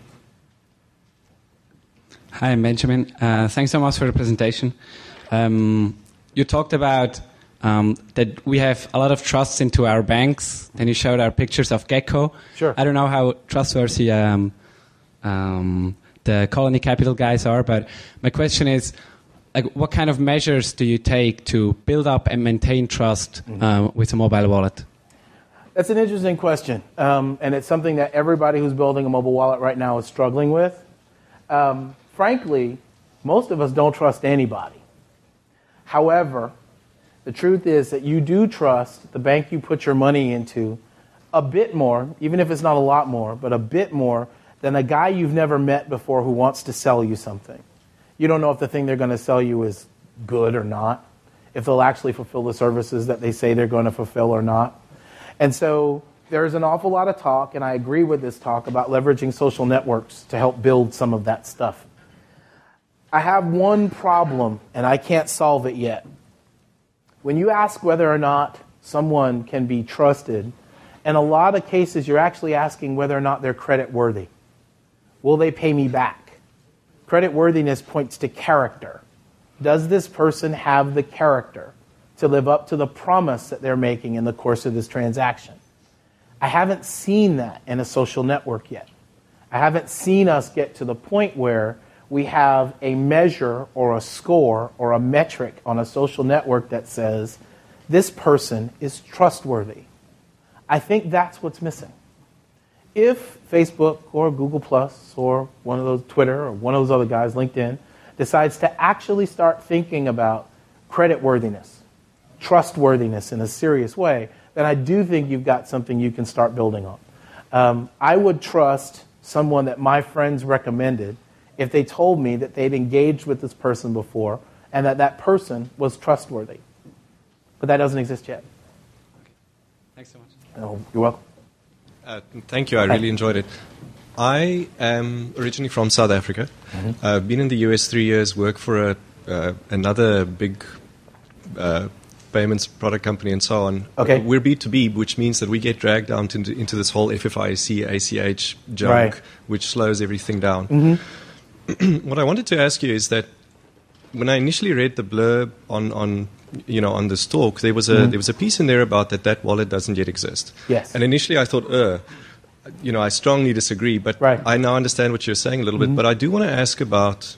Hi, I'm Benjamin. Uh, thanks so much for the presentation. Um, you talked about um, that we have a lot of trust into our banks. Then you showed our pictures of Gecko. Sure. I don't know how trustworthy um, um, the Colony Capital guys are, but my question is, like, what kind of measures do you take to build up and maintain trust mm-hmm. uh, with a mobile wallet? That's an interesting question, um, and it's something that everybody who's building a mobile wallet right now is struggling with. Um, frankly, most of us don't trust anybody. However, the truth is that you do trust the bank you put your money into a bit more, even if it's not a lot more, but a bit more than a guy you've never met before who wants to sell you something. You don't know if the thing they're going to sell you is good or not, if they'll actually fulfill the services that they say they're going to fulfill or not. And so there's an awful lot of talk, and I agree with this talk, about leveraging social networks to help build some of that stuff. I have one problem, and I can't solve it yet. When you ask whether or not someone can be trusted, in a lot of cases you're actually asking whether or not they're credit worthy. Will they pay me back? Credit worthiness points to character. Does this person have the character to live up to the promise that they're making in the course of this transaction? I haven't seen that in a social network yet. I haven't seen us get to the point where we have a measure or a score or a metric on a social network that says, this person is trustworthy. I think that's what's missing. If Facebook or Google Plus or one of those Twitter or one of those other guys, LinkedIn, decides to actually start thinking about credit worthiness, trustworthiness in a serious way, then I do think you've got something you can start building on. Um, I would trust someone that my friends recommended if they told me that they'd engaged with this person before and that that person was trustworthy. But that doesn't exist yet. Okay. Thanks so much. Oh, you're welcome. Uh, thank you. I really enjoyed it. I am originally from South Africa. Mm-hmm. I've uh, been in the U S three years, worked for a, uh, another big uh, payments product company and so on. Okay. Uh, we're B two B, which means that we get dragged down into, into this whole F F I C, A C H junk, right, which slows everything down. Mm-hmm. What I wanted to ask you is that when I initially read the blurb on, on you know, on this talk, there was a mm-hmm. there was a piece in there about that that wallet doesn't yet exist. Yes. And initially I thought, uh, you know, I strongly disagree, but right. I now understand what you're saying a little mm-hmm. bit. But I do want to ask about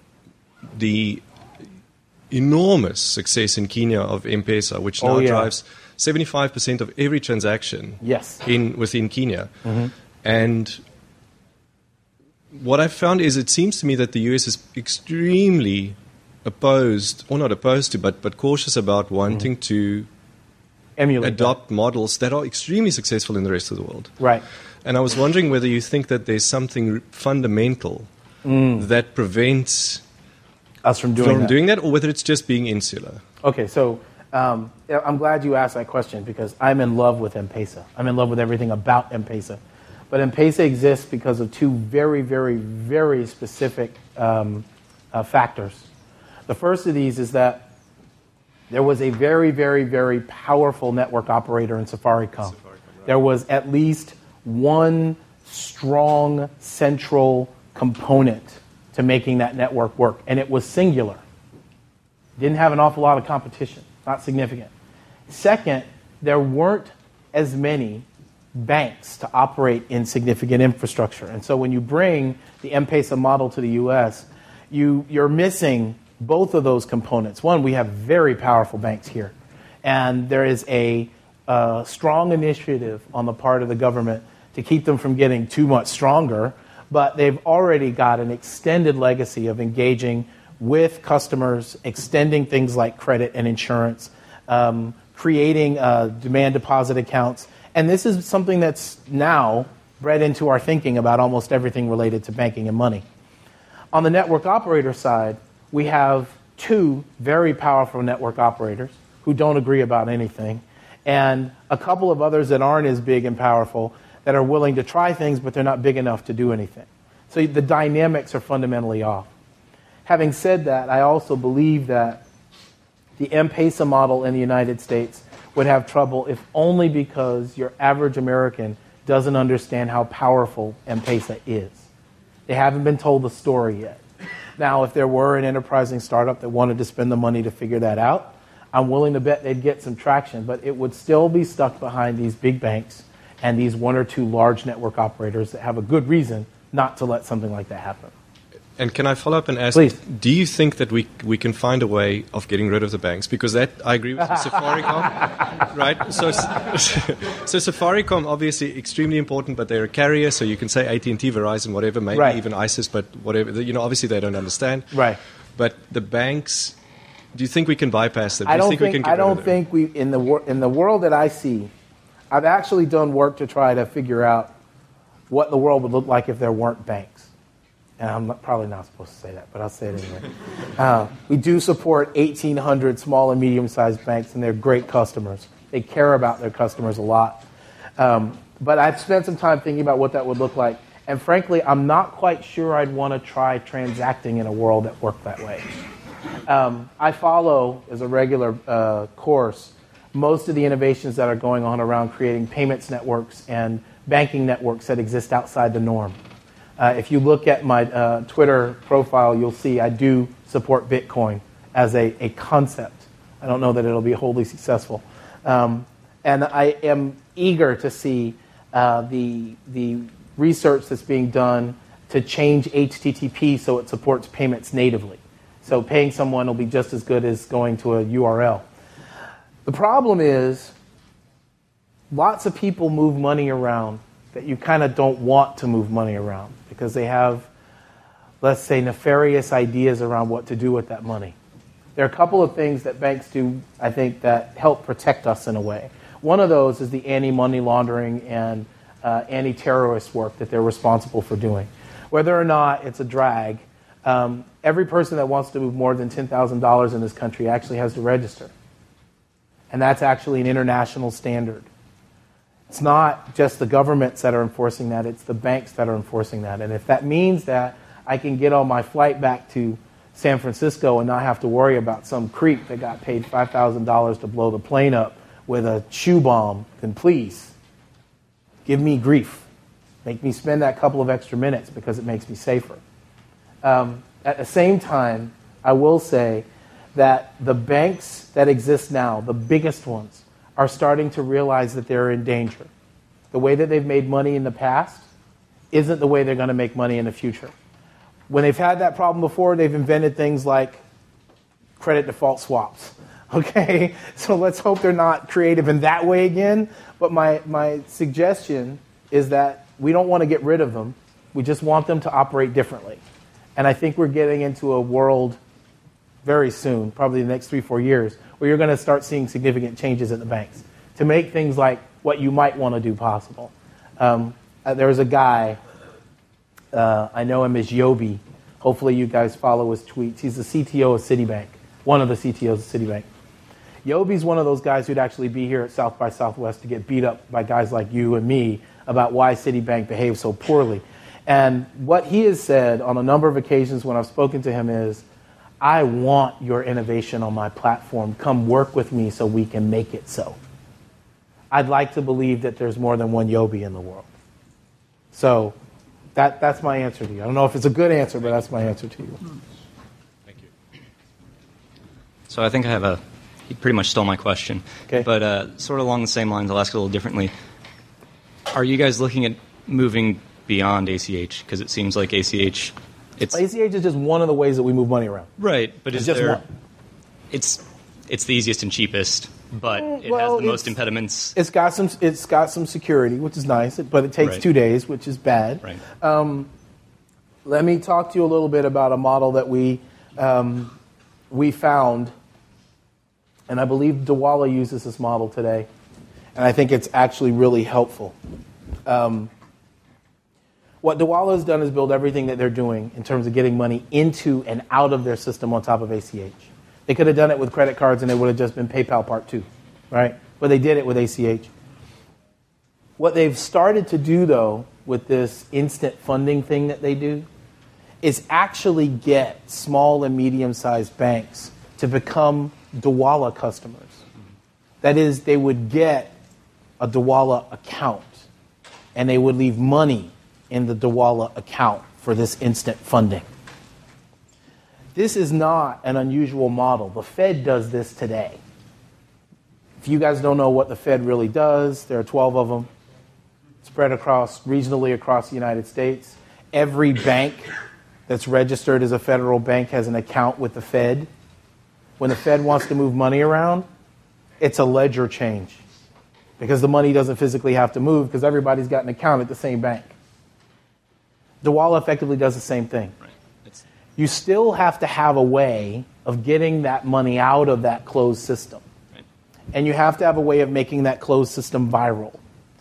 the enormous success in Kenya of M-Pesa, which now oh, yeah. drives seventy-five percent of every transaction yes. in within Kenya. Mm-hmm. And what I've found is it seems to me that the U S is extremely opposed, or not opposed to, but, but cautious about wanting mm-hmm. to emulate adopt that. models that are extremely successful in the rest of the world. Right. And I was wondering whether you think that there's something fundamental mm. that prevents us from doing from that. doing that, or whether it's just being insular. Okay, so um, I'm glad you asked that question because I'm in love with M-Pesa. I'm in love with everything about M-Pesa. But M-Pesa exists because of two very, very, very specific um, uh, factors. The first of these is that there was a very, very, very powerful network operator in Safaricom. Safaricom right. There was at least one strong central component to making that network work, and it was singular. Didn't have an awful lot of competition, not significant. Second, there weren't as many banks to operate in significant infrastructure. And so when you bring the M-Pesa model to the U S, you, you're missing both of those components. One, we have very powerful banks here. And there is a uh, strong initiative on the part of the government to keep them from getting too much stronger, but they've already got an extended legacy of engaging with customers, extending things like credit and insurance, um, creating uh, demand deposit accounts. And this is something that's now bred into our thinking about almost everything related to banking and money. On the network operator side, we have two very powerful network operators who don't agree about anything, and a couple of others that aren't as big and powerful that are willing to try things, but they're not big enough to do anything. So the dynamics are fundamentally off. Having said that, I also believe that the M-Pesa model in the United States would have trouble if only because your average American doesn't understand how powerful M-Pesa is. They haven't been told the story yet. Now, if there were an enterprising startup that wanted to spend the money to figure that out, I'm willing to bet they'd get some traction, but it would still be stuck behind these big banks and these one or two large network operators that have a good reason not to let something like that happen. And can I follow up and ask, Please. Do you think that we we can find a way of getting rid of the banks? Because that, I agree with Safaricom, right? So, so Safaricom, obviously extremely important, but they're a carrier, so you can say A T and T, Verizon, whatever, maybe right. even ISIS, but whatever. You know, obviously they don't understand. Right. But the banks, do you think we can bypass them? I do don't you think, think, we can get I don't rid of them? think we, in the, wor- in the world that I see, I've actually done work to try to figure out what the world would look like if there weren't banks. And I'm not, probably not supposed to say that, but I'll say it anyway. Uh, we do support eighteen hundred small and medium-sized banks, and they're great customers. They care about their customers a lot. Um, but I've spent some time thinking about what that would look like. And frankly, I'm not quite sure I'd want to try transacting in a world that worked that way. Um, I follow, as a regular uh, course, most of the innovations that are going on around creating payments networks and banking networks that exist outside the norm. Uh, if you look at my uh, Twitter profile, you'll see I do support Bitcoin as a, a concept. I don't know that it'll be wholly successful. Um, and I am eager to see uh, the, the research that's being done to change H T T P so it supports payments natively. So paying someone will be just as good as going to a U R L. The problem is lots of people move money around that you kind of don't want to move money around because they have, let's say, nefarious ideas around what to do with that money. There are a couple of things that banks do, I think, that help protect us in a way. One of those is the anti-money laundering and uh, anti-terrorist work that they're responsible for doing. Whether or not it's a drag, um, every person that wants to move more than ten thousand dollars in this country actually has to register. And that's actually an international standard. It's not just the governments that are enforcing that, it's the banks that are enforcing that. And if that means that I can get on my flight back to San Francisco and not have to worry about some creep that got paid five thousand dollars to blow the plane up with a shoe bomb, then please, give me grief. Make me spend that couple of extra minutes because it makes me safer. Um, at the same time, I will say that the banks that exist now, the biggest ones, are starting to realize that they're in danger. The way that they've made money in the past isn't the way they're going to make money in the future. When they've had that problem before, they've invented things like credit default swaps. Okay? So let's hope they're not creative in that way again. But my, my suggestion is that we don't want to get rid of them. We just want them to operate differently. And I think we're getting into a world very soon, probably the next three, four years, where you're going to start seeing significant changes at the banks to make things like what you might want to do possible. Um, uh, there was a guy, uh, I know him as Yobi. Hopefully you guys follow his tweets. He's the C T O of Citibank, one of the C T Os of Citibank. Yobi's one of those guys who'd actually be here at South by Southwest to get beat up by guys like you and me about why Citibank behaves so poorly. And what he has said on a number of occasions when I've spoken to him is, I want your innovation on my platform. Come work with me so we can make it so. I'd like to believe that there's more than one Yobi in the world. So that, that's my answer to you. I don't know if it's a good answer, but that's my answer to you. Thank you. So I think I have a, he pretty much stole my question. Okay. But uh, sort of along the same lines, I'll ask it a little differently. Are you guys looking at moving beyond A C H? Because it seems like A C H, it's... A C H is just one of the ways that we move money around. Right, but It's is just there... one. It's, it's the easiest and cheapest, but it Well, has the most it's- impediments. It's got some. It's got some security, which is nice, but it takes Right. two days, which is bad. Right. Um, let me talk to you a little bit about a model that we um, we found, and I believe Dwolla uses this model today, and I think it's actually really helpful. Um, what Dwolla has done is build everything that they're doing in terms of getting money into and out of their system on top of A C H. They could have done it with credit cards and it would have just been PayPal Part two, right? But they did it with A C H. What they've started to do, though, with this instant funding thing that they do, is actually get small and medium-sized banks to become Dwolla customers. That is, they would get a Dwolla account and they would leave money in the Dwolla account for this instant funding. This is not an unusual model. The Fed does this today. If you guys don't know what the Fed really does, there are twelve of them spread across regionally across the United States. Every bank that's registered as a federal bank has an account with the Fed. When the Fed wants to move money around, it's a ledger change because the money doesn't physically have to move because everybody's got an account at the same bank. Dwolla effectively does the same thing. Right. It's, You still have to have a way of getting that money out of that closed system. right. And you have to have a way of making that closed system viral.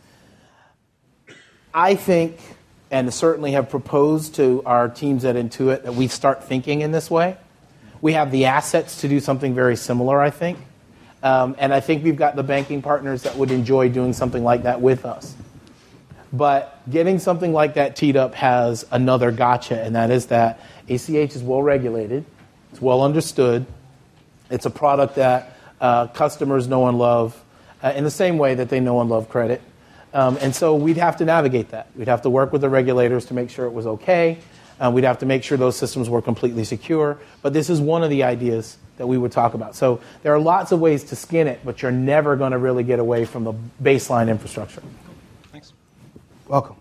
I think, and certainly have proposed to our teams at Intuit, that we start thinking in this way. We have the assets to do something very similar, I think. Um, and I think we've got the banking partners that would enjoy doing something like that with us. But getting something like that teed up has another gotcha, and that is that A C H is well regulated, it's well understood, it's a product that uh, customers know and love uh, in the same way that they know and love credit. Um, and so we'd have to navigate that. We'd have to work with the regulators to make sure it was okay. Uh, we'd have to make sure those systems were completely secure. But this is one of the ideas that we would talk about. So there are lots of ways to skin it, but you're never going to really get away from the baseline infrastructure. Thanks. Welcome.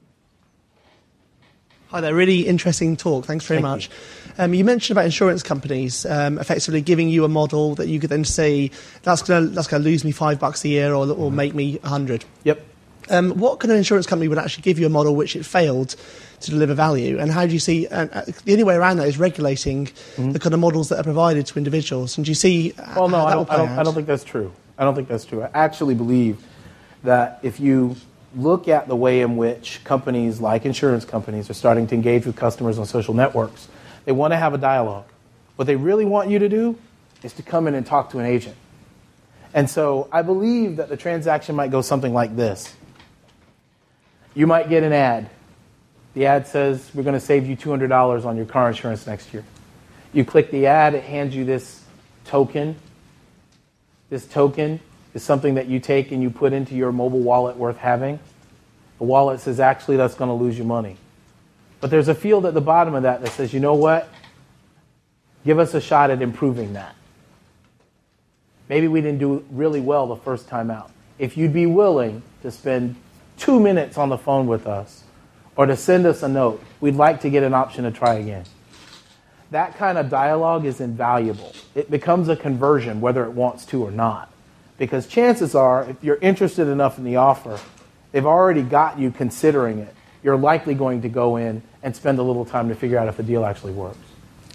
Hi there, really interesting talk. Thanks very Thank much. You. Um, you mentioned about insurance companies um, effectively giving you a model that you could then say, that's going to that's going to lose me five bucks a year or, or make me a hundred. Yep. Um, what kind of insurance company would actually give you a model which it failed to deliver value? And how do you see, uh, uh, the only way around that is regulating mm-hmm. the kind of models that are provided to individuals. And do you see Well, no, how I that don't, will play I, don't, out? I don't think that's true. I don't think that's true. I actually believe that if you look at the way in which companies like insurance companies are starting to engage with customers on social networks, they want to have a dialogue. What they really want you to do is to come in and talk to an agent. And so I believe that the transaction might go something like this. You might get an ad. The ad says, we're going to save you two hundred dollars on your car insurance next year. You click the ad, it hands you this token. This token is something that you take and you put into your mobile wallet worth having. The wallet says, actually, that's going to lose you money. But there's a field at the bottom of that that says, you know what? Give us a shot at improving that. Maybe we didn't do really well the first time out. If you'd be willing to spend two minutes on the phone with us or to send us a note, we'd like to get an option to try again. That kind of dialogue is invaluable. It becomes a conversion, whether it wants to or not. Because chances are, if you're interested enough in the offer, they've already got you considering it. You're likely going to go in and spend a little time to figure out if the deal actually works.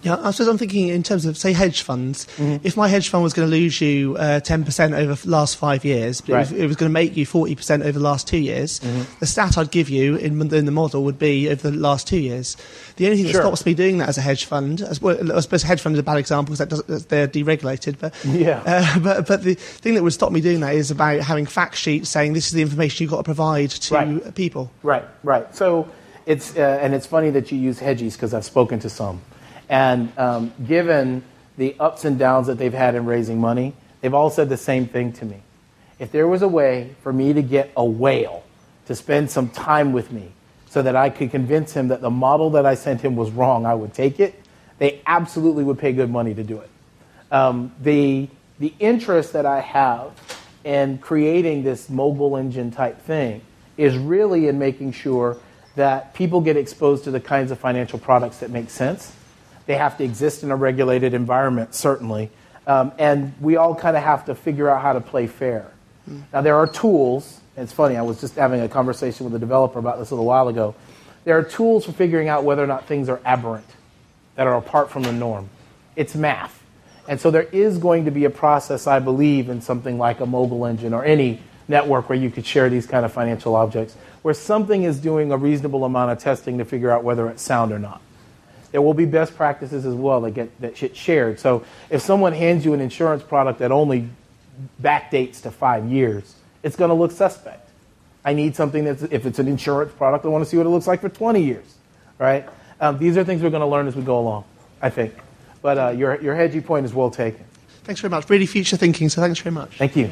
Yeah, I suppose I'm thinking in terms of, say, hedge funds. Mm-hmm. If my hedge fund was going to lose you uh, ten percent over the last five years, but Right. it was, it was going to make you forty percent over the last two years, Mm-hmm. the stat I'd give you in, in the model would be over the last two years. The only thing Sure. that stops me doing that as a hedge fund, as well, I suppose hedge fund is a bad example because that doesn't, they're deregulated, but, Yeah. uh, but, but the thing that would stop me doing that is about having fact sheets saying this is the information you've got to provide to Right. people. Right, right. So it's uh, and it's funny that you use hedgies because I've spoken to some, and um, given the ups and downs that they've had in raising money, they've all said the same thing to me. If there was a way for me to get a whale to spend some time with me so that I could convince him that the model that I sent him was wrong, I would take it. They absolutely would pay good money to do it. Um, the the interest that I have in creating this mogul engine type thing is really in making sure that people get exposed to the kinds of financial products that make sense. They have to exist in a regulated environment, certainly. Um, and we all kind of have to figure out how to play fair. Mm. Now, there are tools. It's funny, I was just having a conversation with a developer about this a little while ago. There are tools for figuring out whether or not things are aberrant, that are apart from the norm. It's math. And so there is going to be a process, I believe, in something like a mogul engine or any network where you could share these kind of financial objects, where something is doing a reasonable amount of testing to figure out whether it's sound or not. There will be best practices as well that get that get shared. So if someone hands you an insurance product that only backdates to five years, it's going to look suspect. I need something that's, if it's an insurance product, I want to see what it looks like for twenty years, right? Um, these are things we're going to learn as we go along, I think. But uh, your your hedgy point is well taken. Thanks very much. Really future thinking, so thanks very much. Thank you.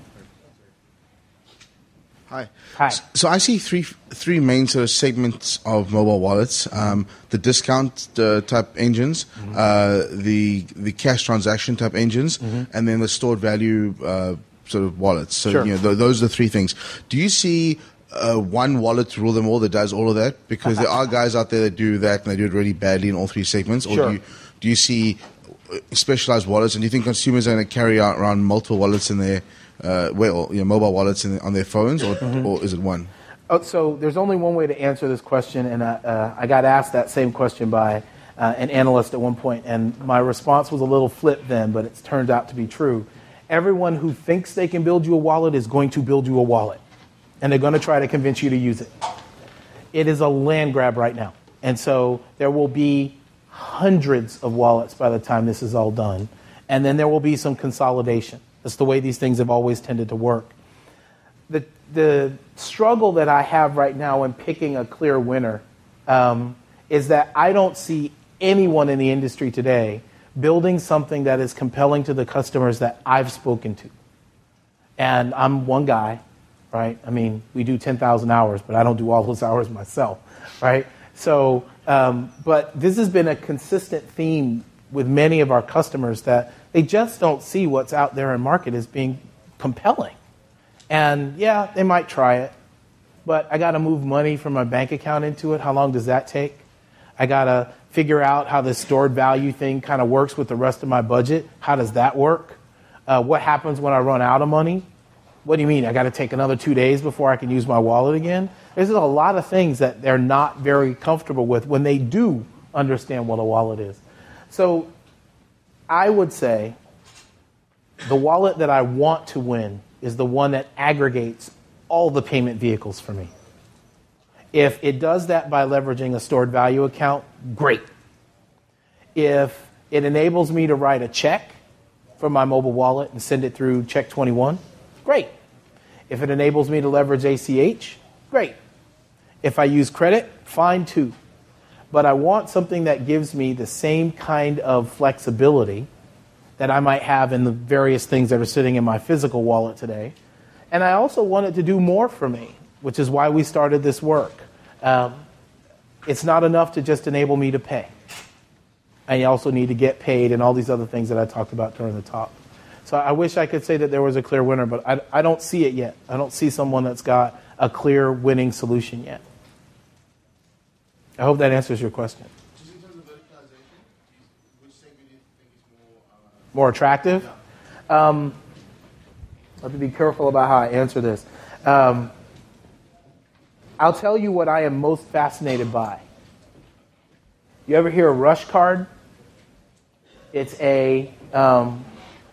Hi. Hi. So I see three three main sort of segments of mobile wallets: um, the discount uh, type engines, mm-hmm. uh, the the cash transaction type engines, mm-hmm. and then the stored value uh, sort of wallets. So Sure. you know th- those are the three things. Do you see uh, one wallet to rule them all that does all of that? Because there are guys out there that do that and they do it really badly in all three segments. Or Sure. do you do you see specialized wallets? And do you think consumers are going to carry out around multiple wallets in their Uh, well, you know, mobile wallets in, on their phones, or, mm-hmm. or is it one? Oh, so there's only one way to answer this question, and uh, uh, I got asked that same question by uh, an analyst at one point, and my response was a little flip then, but it's turned out to be true. Everyone who thinks they can build you a wallet is going to build you a wallet, and they're going to try to convince you to use it. It is a land grab right now, and so there will be hundreds of wallets by the time this is all done, and then there will be some consolidation. That's the way these things have always tended to work. The the struggle that I have right now in picking a clear winner um, is that I don't see anyone in the industry today building something that is compelling to the customers that I've spoken to. And I'm one guy, right? I mean, we do ten thousand hours, but I don't do all those hours myself, right? So, um, but this has been a consistent theme with many of our customers that they just don't see what's out there in market as being compelling. And yeah, they might try it, but I got to move money from my bank account into it. How long does that take? I got to figure out how this stored value thing kind of works with the rest of my budget. How does that work? Uh, what happens when I run out of money? What do you mean? I got to take another two days before I can use my wallet again? There's a lot of things that they're not very comfortable with when they do understand what a wallet is. So I would say the wallet that I want to win is the one that aggregates all the payment vehicles for me. If it does that by leveraging a stored value account, great. If it enables me to write a check from my mobile wallet and send it through Check twenty-one, great. If it enables me to leverage A C H, great. If I use credit, fine too. But I want something that gives me the same kind of flexibility that I might have in the various things that are sitting in my physical wallet today. And I also want it to do more for me, which is why we started this work. Um, it's not enough to just enable me to pay. I also need to get paid and all these other things that I talked about during the talk. So I wish I could say that there was a clear winner, but I, I don't see it yet. I don't see someone that's got a clear winning solution yet. I hope that answers your question. Just in terms of verticalization, which segment do you think is more uh, more attractive? Yeah. Um, I have to be careful about how I answer this. Um, I'll tell you what I am most fascinated by. You ever hear a rush card? It's a um,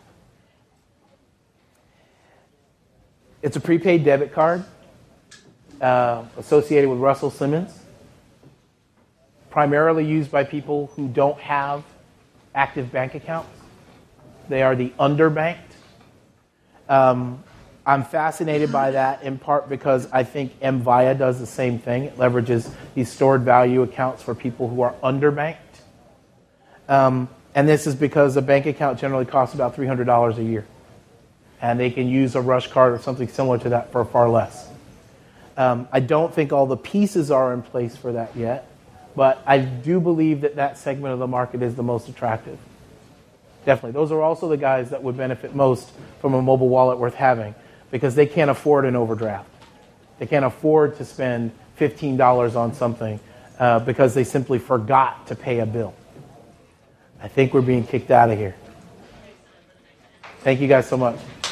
it's a prepaid debit card uh, associated with Russell Simmons, primarily used by people who don't have active bank accounts. They are the underbanked. Um, I'm fascinated by that in part because I think MVIA does the same thing. It leverages these stored value accounts for people who are underbanked. Um, and this is because a bank account generally costs about three hundred dollars a year. And they can use a Rush card or something similar to that for far less. Um, I don't think all the pieces are in place for that yet, but I do believe that that segment of the market is the most attractive. Definitely. Those are also the guys that would benefit most from a mobile wallet worth having because they can't afford an overdraft. They can't afford to spend fifteen dollars on something uh, because they simply forgot to pay a bill. I think we're being kicked out of here. Thank you guys so much.